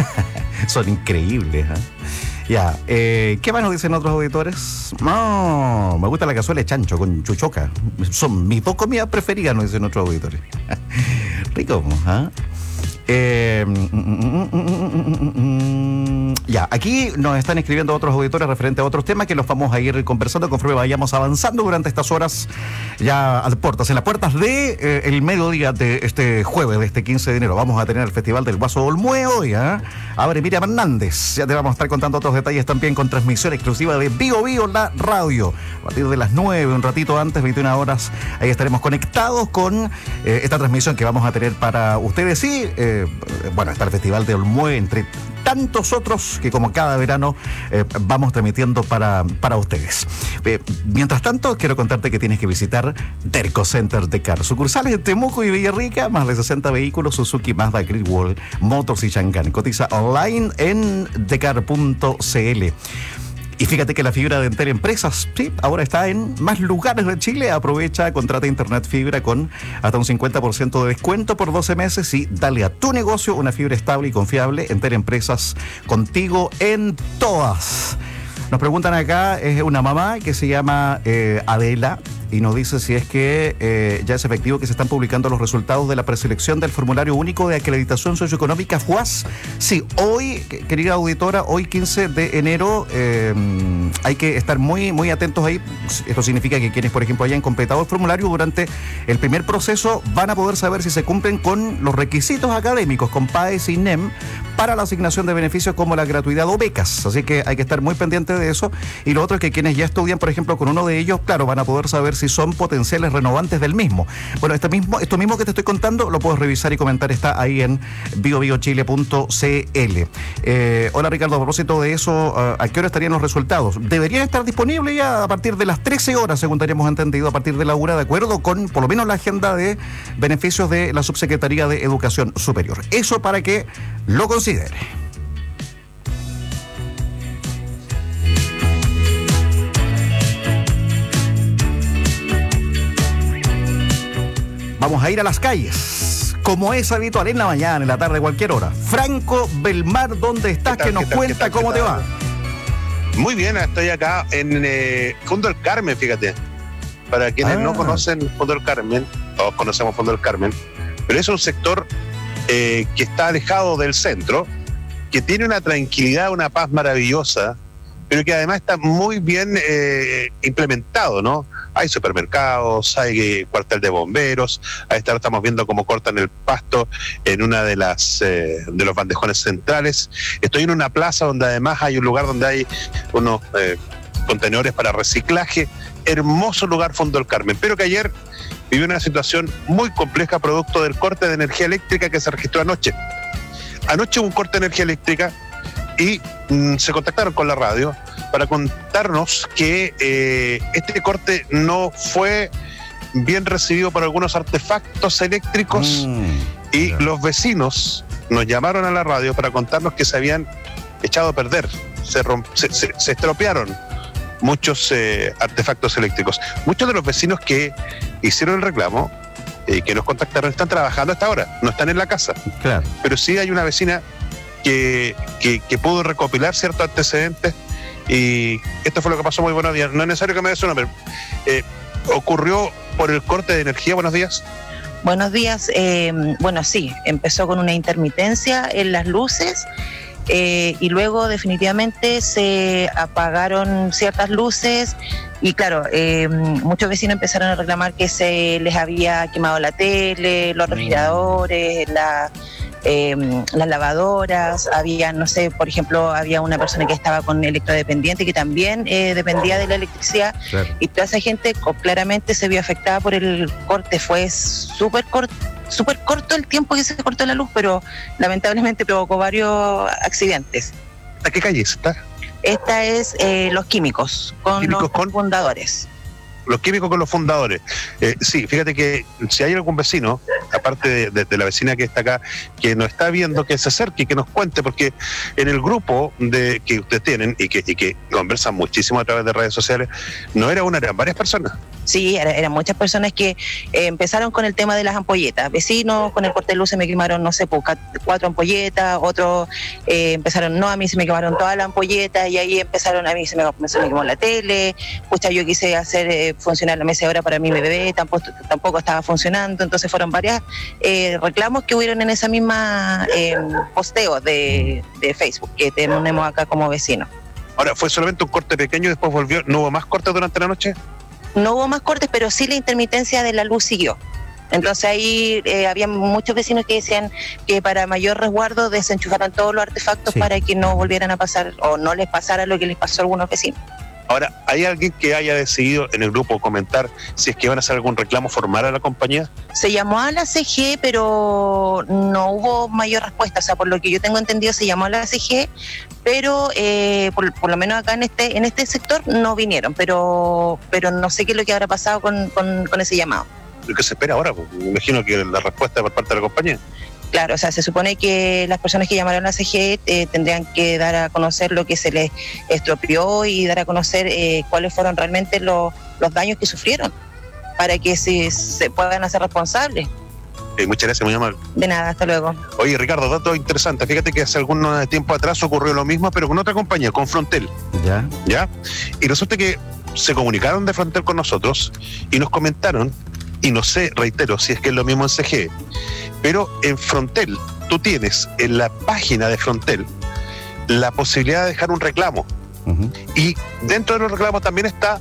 Son increíbles, ¿eh? Ya, eh, ¿qué más nos dicen otros auditores? No, me gusta la cazuela de chancho con chuchoca. Son mis dos comidas preferidas, nos dicen otros auditores. Rico, ¿ah? ¿eh? Eh, mm, mm, mm, mm, mm, ya, aquí nos están escribiendo otros auditores referente a otros temas que los vamos a ir conversando conforme vayamos avanzando durante estas horas ya a las puertas, en las puertas de eh, el mediodía de este jueves, de este quince de enero. Vamos a tener el Festival del Guaso Olmueo, ya. Abre Miriam Hernández, ya te vamos a estar contando otros detalles también con transmisión exclusiva de Bio Bio, la radio. A partir de las nueve, un ratito antes, veintiuna horas, ahí estaremos conectados con eh, esta transmisión que vamos a tener para ustedes. Sí, eh, bueno, está el Festival de Olmué, entre tantos otros que como cada verano eh, vamos transmitiendo para, para ustedes. Eh, mientras tanto, quiero contarte que tienes que visitar Derco Center Decar. Sucursales en Temuco y Villarrica, más de sesenta vehículos, Suzuki, Mazda, Great Wall, Motors y Chang'an. Cotiza online en decar punto c l. Y fíjate que la fibra de Entel Empresas, sí, ahora está en más lugares de Chile. Aprovecha, contrata internet fibra con hasta un cincuenta por ciento de descuento por doce meses y dale a tu negocio una fibra estable y confiable. Entel Empresas, contigo en todas. Nos preguntan acá, es una mamá que se llama eh, Adela, y nos dice si es que eh, ya es efectivo que se están publicando los resultados de la preselección del formulario único de acreditación socioeconómica F U A S. Sí, hoy, querida auditora, hoy quince de enero, eh, hay que estar muy, muy atentos ahí. Esto significa que quienes, por ejemplo, hayan completado el formulario durante el primer proceso van a poder saber si se cumplen con los requisitos académicos, con P A E S y N E M, para la asignación de beneficios como la gratuidad o becas. Así que hay que estar muy pendientes de eso. Y lo otro es que quienes ya estudian, por ejemplo, con uno de ellos, claro, van a poder saber si son potenciales renovantes del mismo. Bueno, este mismo, esto mismo que te estoy contando lo puedes revisar y comentar, está ahí en bio bio chile punto c l. Eh, hola Ricardo, a propósito de eso, ¿a qué hora estarían los resultados? Deberían estar disponibles ya a partir de las trece horas, según tenemos entendido, a partir de la una, de acuerdo con por lo menos la agenda de beneficios de la Subsecretaría de Educación Superior. Eso para que lo considere. Vamos a ir a las calles, como es habitual, en la mañana, en la tarde, cualquier hora. Franco Belmar, ¿dónde estás? Que nos cuenta cómo te va. Muy bien, estoy acá en eh, Fondo del Carmen, fíjate. Para quienes ah. no conocen Fondo del Carmen, todos conocemos Fondo del Carmen, pero es un sector eh, que está alejado del centro, que tiene una tranquilidad, una paz maravillosa, pero que además está muy bien eh, implementado, ¿no? Hay supermercados, hay eh, cuartel de bomberos. A esta hora estamos viendo cómo cortan el pasto en una de las eh, de los bandejones centrales. Estoy en una plaza donde además hay un lugar donde hay unos eh, contenedores para reciclaje. Hermoso lugar Fondo del Carmen, pero que ayer vivió una situación muy compleja producto del corte de energía eléctrica que se registró anoche. Anoche hubo un corte de energía eléctrica y mm, se contactaron con la radio para contarnos que eh, este corte no fue bien recibido por algunos artefactos eléctricos mm, y yeah. los vecinos nos llamaron a la radio para contarnos que se habían echado a perder, se, romp- se, se, se estropearon muchos eh, artefactos eléctricos. Muchos de los vecinos que hicieron el reclamo, eh, que nos contactaron, están trabajando hasta ahora, no están en la casa. Claro. Pero sí hay una vecina que, que, que pudo recopilar ciertos antecedentes. Y esto fue lo que pasó. Muy buenos días. No es necesario que me des su nombre. Eh, ¿Ocurrió por el corte de energía? Buenos días. Buenos días. Eh, bueno, sí, empezó con una intermitencia en las luces eh, y luego definitivamente se apagaron ciertas luces y claro, eh, muchos vecinos empezaron a reclamar que se les había quemado la tele, los refrigeradores, la... Eh, las lavadoras, había, no sé, por ejemplo, había una persona que estaba con electrodependiente que también eh, dependía de la electricidad, claro. Y toda esa gente claramente se vio afectada por el corte. Fue súper corto, súper corto el tiempo que se cortó la luz, pero lamentablemente provocó varios accidentes. ¿A qué calle está? Esta es eh, Los Químicos, con ¿Químicos los con? fundadores. Los Químicos con los fundadores. Eh, sí, fíjate que si hay algún vecino, aparte de, de, de la vecina que está acá, que nos está viendo, que se acerque y que nos cuente, porque en el grupo de que ustedes tienen y que, y que conversan muchísimo a través de redes sociales, no era una, eran varias personas. Sí, eran era muchas personas que eh, empezaron con el tema de las ampolletas. Vecinos, con el corte de luz se me quemaron, no sé, cuatro ampolletas, otros eh, empezaron, no, a mí se me quemaron todas las ampolletas, y ahí empezaron, a mí se me, se me quemó la tele, pucha, yo quise hacer eh, funcionar la mesa de hora para mi bebé, tampoco, tampoco estaba funcionando. Entonces fueron varias eh, reclamos que hubieron en esa misma eh, posteo de, de Facebook que tenemos acá como vecinos. Ahora, ¿fue solamente un corte pequeño y después volvió? ¿No hubo más cortes durante la noche? No hubo más cortes, pero sí la intermitencia de la luz siguió. Entonces ahí eh, había muchos vecinos que decían que para mayor resguardo desenchufaran todos los artefactos, sí, para que no volvieran a pasar o no les pasara lo que les pasó a algunos vecinos. Ahora, ¿hay alguien que haya decidido en el grupo comentar si es que van a hacer algún reclamo formal a la compañía? Se llamó a la C G, pero no hubo mayor respuesta. O sea, por lo que yo tengo entendido, se llamó a la C G, pero eh, por, por lo menos acá en este en este sector no vinieron. Pero pero no sé qué es lo que habrá pasado con, con, con ese llamado. ¿Qué se espera ahora? Me imagino que la respuesta por parte de la compañía. Claro, o sea, se supone que las personas que llamaron a la C G eh, tendrían que dar a conocer lo que se les estropeó y dar a conocer eh, cuáles fueron realmente los, los daños que sufrieron, para que se, se puedan hacer responsables. Eh, muchas gracias, muy amable. De nada, hasta luego. Oye, Ricardo, dato interesante. Fíjate que hace algún tiempo atrás ocurrió lo mismo, pero con otra compañía, con Frontel. Ya. ¿Ya? Y resulta que se comunicaron de Frontel con nosotros y nos comentaron, y no sé, reitero, si es que es lo mismo en C G, pero en Frontel, tú tienes en la página de Frontel la posibilidad de dejar un reclamo. Uh-huh. Y dentro de los reclamos también está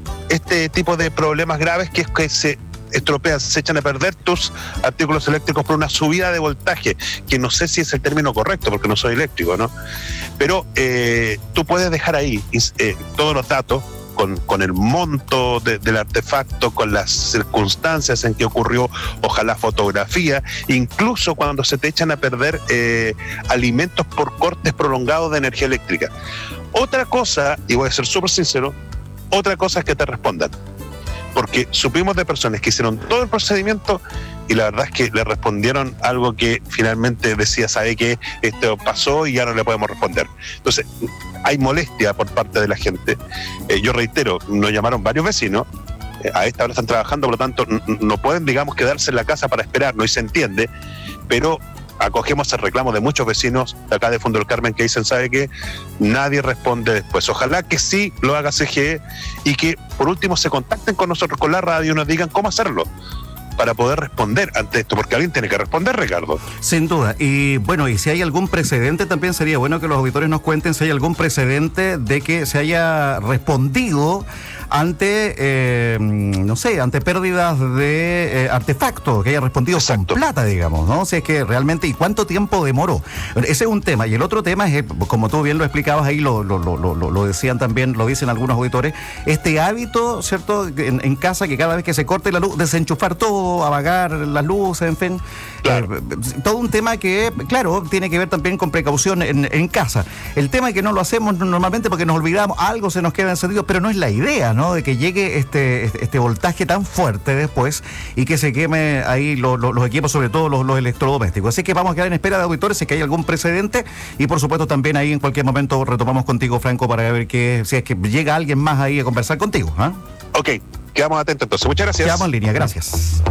este tipo de problemas graves, que es que se estropean, se echan a perder tus artículos eléctricos por una subida de voltaje, que no sé si es el término correcto porque no soy eléctrico, ¿no? Pero eh, tú puedes dejar ahí eh, todos los datos, Con, con el monto de, del artefacto, con las circunstancias en que ocurrió, ojalá fotografía, incluso cuando se te echan a perder eh, alimentos por cortes prolongados de energía eléctrica. Otra cosa, y voy a ser súper sincero, otra cosa es que te respondan, porque supimos de personas que hicieron todo el procedimiento y la verdad es que le respondieron algo que finalmente decía, sabe que esto pasó y ya no le podemos responder. Entonces, hay molestia por parte de la gente. Eh, yo reitero, nos llamaron varios vecinos, eh, a esta hora están trabajando, por lo tanto, n- no pueden, digamos, quedarse en la casa para esperarnos, y se entiende, pero acogemos el reclamo de muchos vecinos de acá de Fondo del Carmen que dicen, ¿sabe qué? Nadie responde después. Ojalá que sí lo haga C G E y que, por último, se contacten con nosotros, con la radio, y nos digan cómo hacerlo para poder responder ante esto, porque alguien tiene que responder, Ricardo. Sin duda. Y bueno, y si hay algún precedente, también sería bueno que los auditores nos cuenten si hay algún precedente de que se haya respondido ante, eh, no sé, ante pérdidas de eh, artefactos, que haya respondido Exacto. con plata, digamos, ¿no? Si es que realmente, ¿y cuánto tiempo demoró? Ese es un tema. Y el otro tema es, como tú bien lo explicabas ahí, lo, lo, lo, lo, lo decían también, lo dicen algunos auditores, este hábito, ¿cierto?, en, en casa, que cada vez que se corte la luz, desenchufar todo, apagar las luces, en fin. Claro. Eh, todo un tema que, claro, tiene que ver también con precaución en, en casa. El tema es que no lo hacemos normalmente porque nos olvidamos, algo se nos queda encendido, pero no es la idea, ¿no?, de que llegue este, este, este voltaje tan fuerte después y que se queme ahí lo, lo, los equipos, sobre todo los, los electrodomésticos. Así que vamos a quedar en espera de auditores si es que hay algún precedente, y por supuesto también ahí en cualquier momento retomamos contigo, Franco, para ver que, si es que llega alguien más ahí a conversar contigo. ¿eh? Ok, quedamos atentos entonces. Muchas gracias. Quedamos en línea, gracias.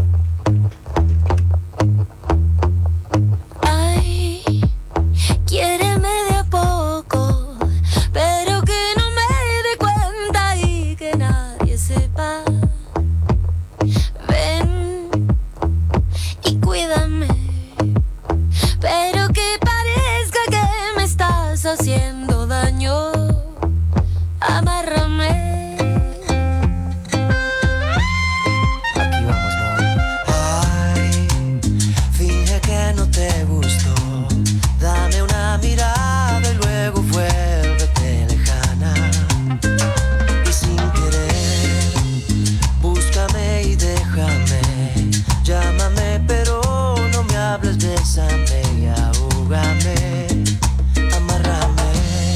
Ay, quiéreme de a poco, pero que no me dé cuenta y que nadie sepa. Ven y cuídame, pero que parezca que me estás haciendo daño. Amárrame. Aquí vamos, amor. Ay, finge que no te gustó. Dame una mirada y luego vuélvete lejana. Y sin querer, búscame y déjame. Llámame, pero no me hables, bésame y ahógame. Amárrame.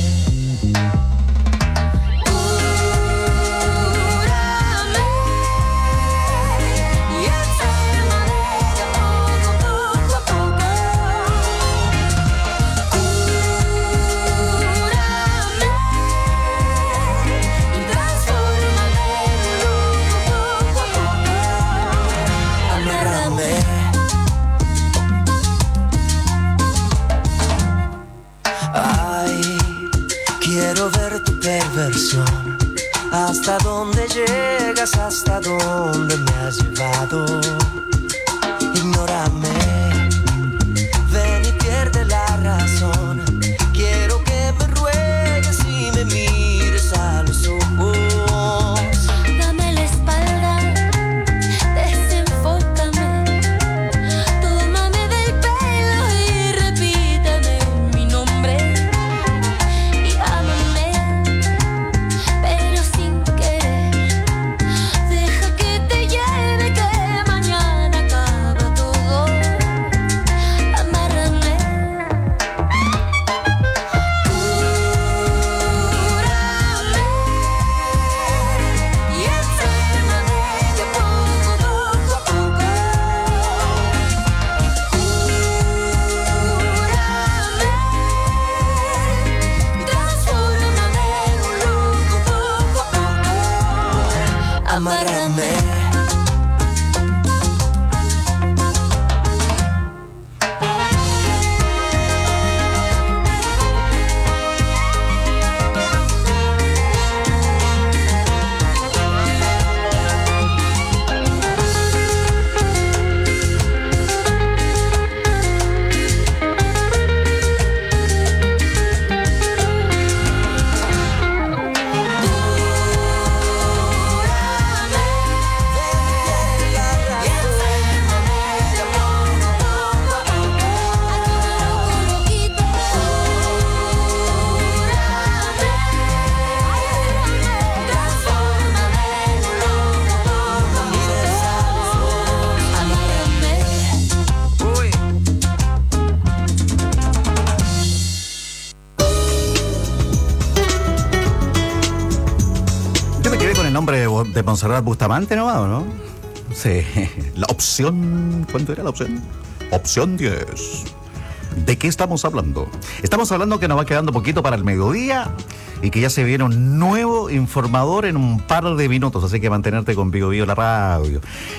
Quiero ver tu perversión, hasta dónde llegas, hasta dónde me has llevado. Ignórame, ven y pierde la razón. Quiero que me ruegues y me mires a los ojos. Dame la espalda, desenfócame. Tómame del pelo y repítame mi nombre. Amárrame. De Montserrat Bustamante nomás, ¿no? Sí, la opción... ¿Cuánto era la opción? Opción diez. ¿De qué estamos hablando? Estamos hablando que nos va quedando poquito para el mediodía y que ya se viene un nuevo informador en un par de minutos, así que mantenerte con Bio Bio la radio.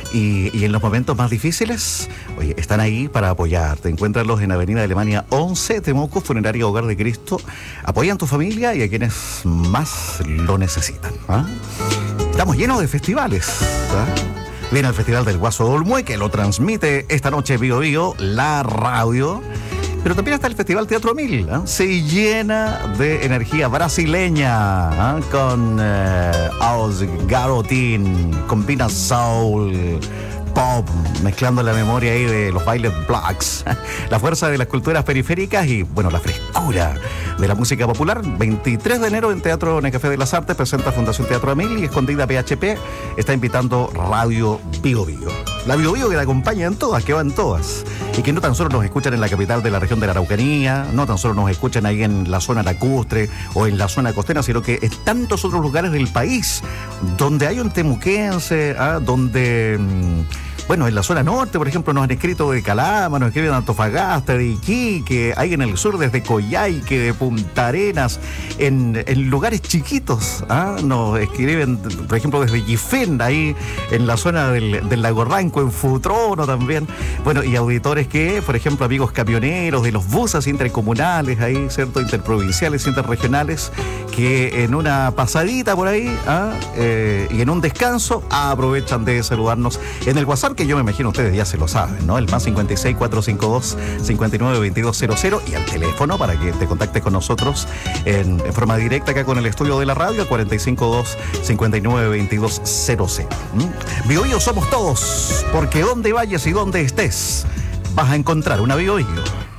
Y, y en los momentos más difíciles, oye, están ahí para apoyarte. Encuéntralos en Avenida Alemania once, Temuco, Funeraria Hogar de Cristo. Apoyan a tu familia y a quienes más lo necesitan, ¿ah? Estamos llenos de festivales, ¿ah? Viene el Festival del Guaso Olmue, que lo transmite esta noche Bio Bio, la radio. Pero también está el Festival Teatro Mil, ¿eh? Se llena de energía brasileña, ¿eh? Con eh, house, garotín, combina soul, pop, mezclando la memoria ahí de los bailes blacks, la fuerza de las culturas periféricas y, bueno, la frescura de la música popular. veintitrés de enero en Teatro Necafé de las Artes presenta Fundación Teatro Amil y Escondida P H P está invitando Radio Bio Bio. La Bio Bio que la acompaña en todas, que va en todas. Y que no tan solo nos escuchan en la capital de la región de la Araucanía, no tan solo nos escuchan ahí en la zona lacustre o en la zona costera, sino que en tantos otros lugares del país donde hay un temuquense, ¿ah? donde... Bueno, en la zona norte, por ejemplo, nos han escrito de Calama, nos escriben de Antofagasta, de Iquique, hay en el sur desde Coyhaique, de Punta Arenas, en, en lugares chiquitos, ¿ah? Nos escriben, por ejemplo, desde Gifén, ahí en la zona del, del Lago Ranco, en Futrono también. Bueno, y auditores que, por ejemplo, amigos camioneros de los buses intercomunales, ahí, ¿cierto? Interprovinciales, interregionales, que en una pasadita por ahí, ¿ah? eh, y en un descanso, aprovechan de saludarnos en el WhatsApp sector que yo me imagino ustedes ya se lo saben, ¿no? El más cincuenta y seis, cuatrocientos cincuenta y dos, cincuenta y nueve, veintidós cero cero y al teléfono para que te contactes con nosotros en, en forma directa acá con el estudio de la radio al cuarenta y cinco dos, cincuenta y nueve, veintidós cero cero. ¿Mm? Bio Bio somos todos, porque donde vayas y donde estés, vas a encontrar una Bio Bio.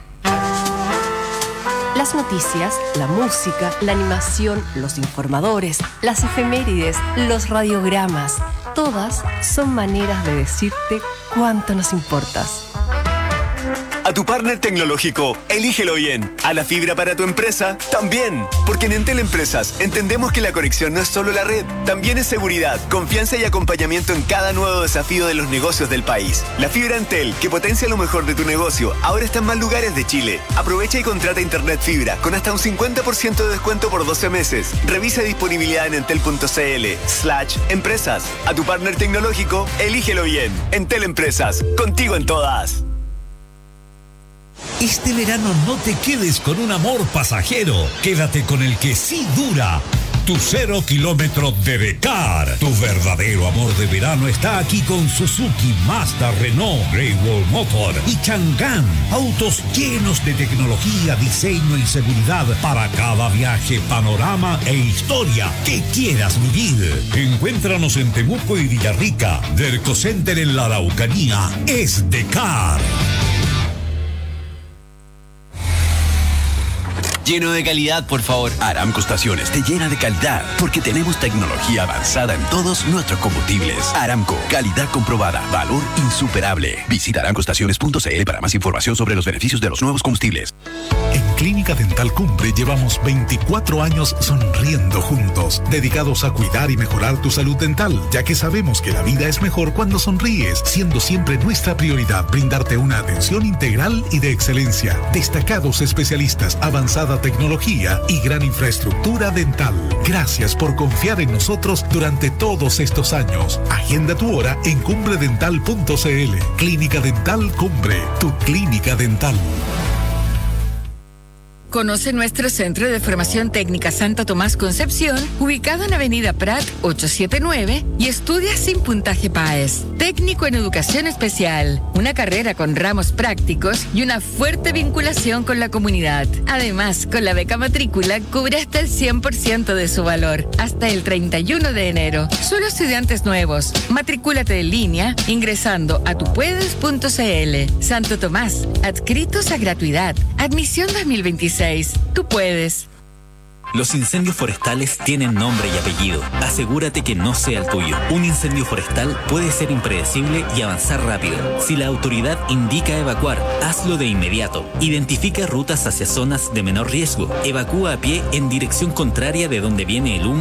Las noticias, la música, la animación, los informadores, las efemérides, los radiogramas, todas son maneras de decirte cuánto nos importas. A tu partner tecnológico, elígelo bien. A la fibra para tu empresa, también. Porque en Entel Empresas entendemos que la conexión no es solo la red, también es seguridad, confianza y acompañamiento en cada nuevo desafío de los negocios del país. La fibra Entel, que potencia lo mejor de tu negocio, ahora está en más lugares de Chile. Aprovecha y contrata internet fibra con hasta un cincuenta por ciento de descuento por doce meses. Revisa disponibilidad en entel.cl slash empresas. A tu partner tecnológico, elígelo bien. Entel Empresas, contigo en todas. Este verano no te quedes con un amor pasajero, quédate con el que sí dura. Tu cero kilómetro de Decar. Tu verdadero amor de verano está aquí con Suzuki, Mazda, Renault, Great Wall Motor y Chang'an. Autos llenos de tecnología, diseño y seguridad para cada viaje, panorama e historia que quieras vivir. Encuéntranos en Temuco y Villarrica. Derco Center en la Araucanía es Decar. Lleno de calidad, por favor. Aramco Estaciones te llena de calidad porque tenemos tecnología avanzada en todos nuestros combustibles. Aramco, calidad comprobada, valor insuperable. Visita aramco estaciones punto c l para más información sobre los beneficios de los nuevos combustibles. En Clínica Dental Cumbre llevamos veinticuatro años sonriendo juntos, dedicados a cuidar y mejorar tu salud dental, ya que sabemos que la vida es mejor cuando sonríes, siendo siempre nuestra prioridad brindarte una atención integral y de excelencia. Destacados especialistas, avanzada tecnología y gran infraestructura dental. Gracias por confiar en nosotros durante todos estos años. Agenda tu hora en cumbre dental punto c l. Clínica Dental Cumbre, tu clínica dental. Conoce nuestro Centro de Formación Técnica Santo Tomás Concepción, ubicado en Avenida Prat ochocientos setenta y nueve, y estudia sin puntaje P A E S. Técnico en Educación Especial, una carrera con ramos prácticos y una fuerte vinculación con la comunidad. Además, con la beca matrícula cubre hasta el cien por ciento de su valor, hasta el treinta y uno de enero. Solo estudiantes nuevos. Matricúlate en línea ingresando a tupuedes punto c l. Santo Tomás, adscritos a gratuidad. Admisión dos mil veintiséis. Tú puedes. Los incendios forestales tienen nombre y apellido. Asegúrate que no sea el tuyo. Un incendio forestal puede ser impredecible y avanzar rápido. Si la autoridad indica evacuar, hazlo de inmediato. Identifica rutas hacia zonas de menor riesgo. Evacúa a pie en dirección contraria de donde viene el humo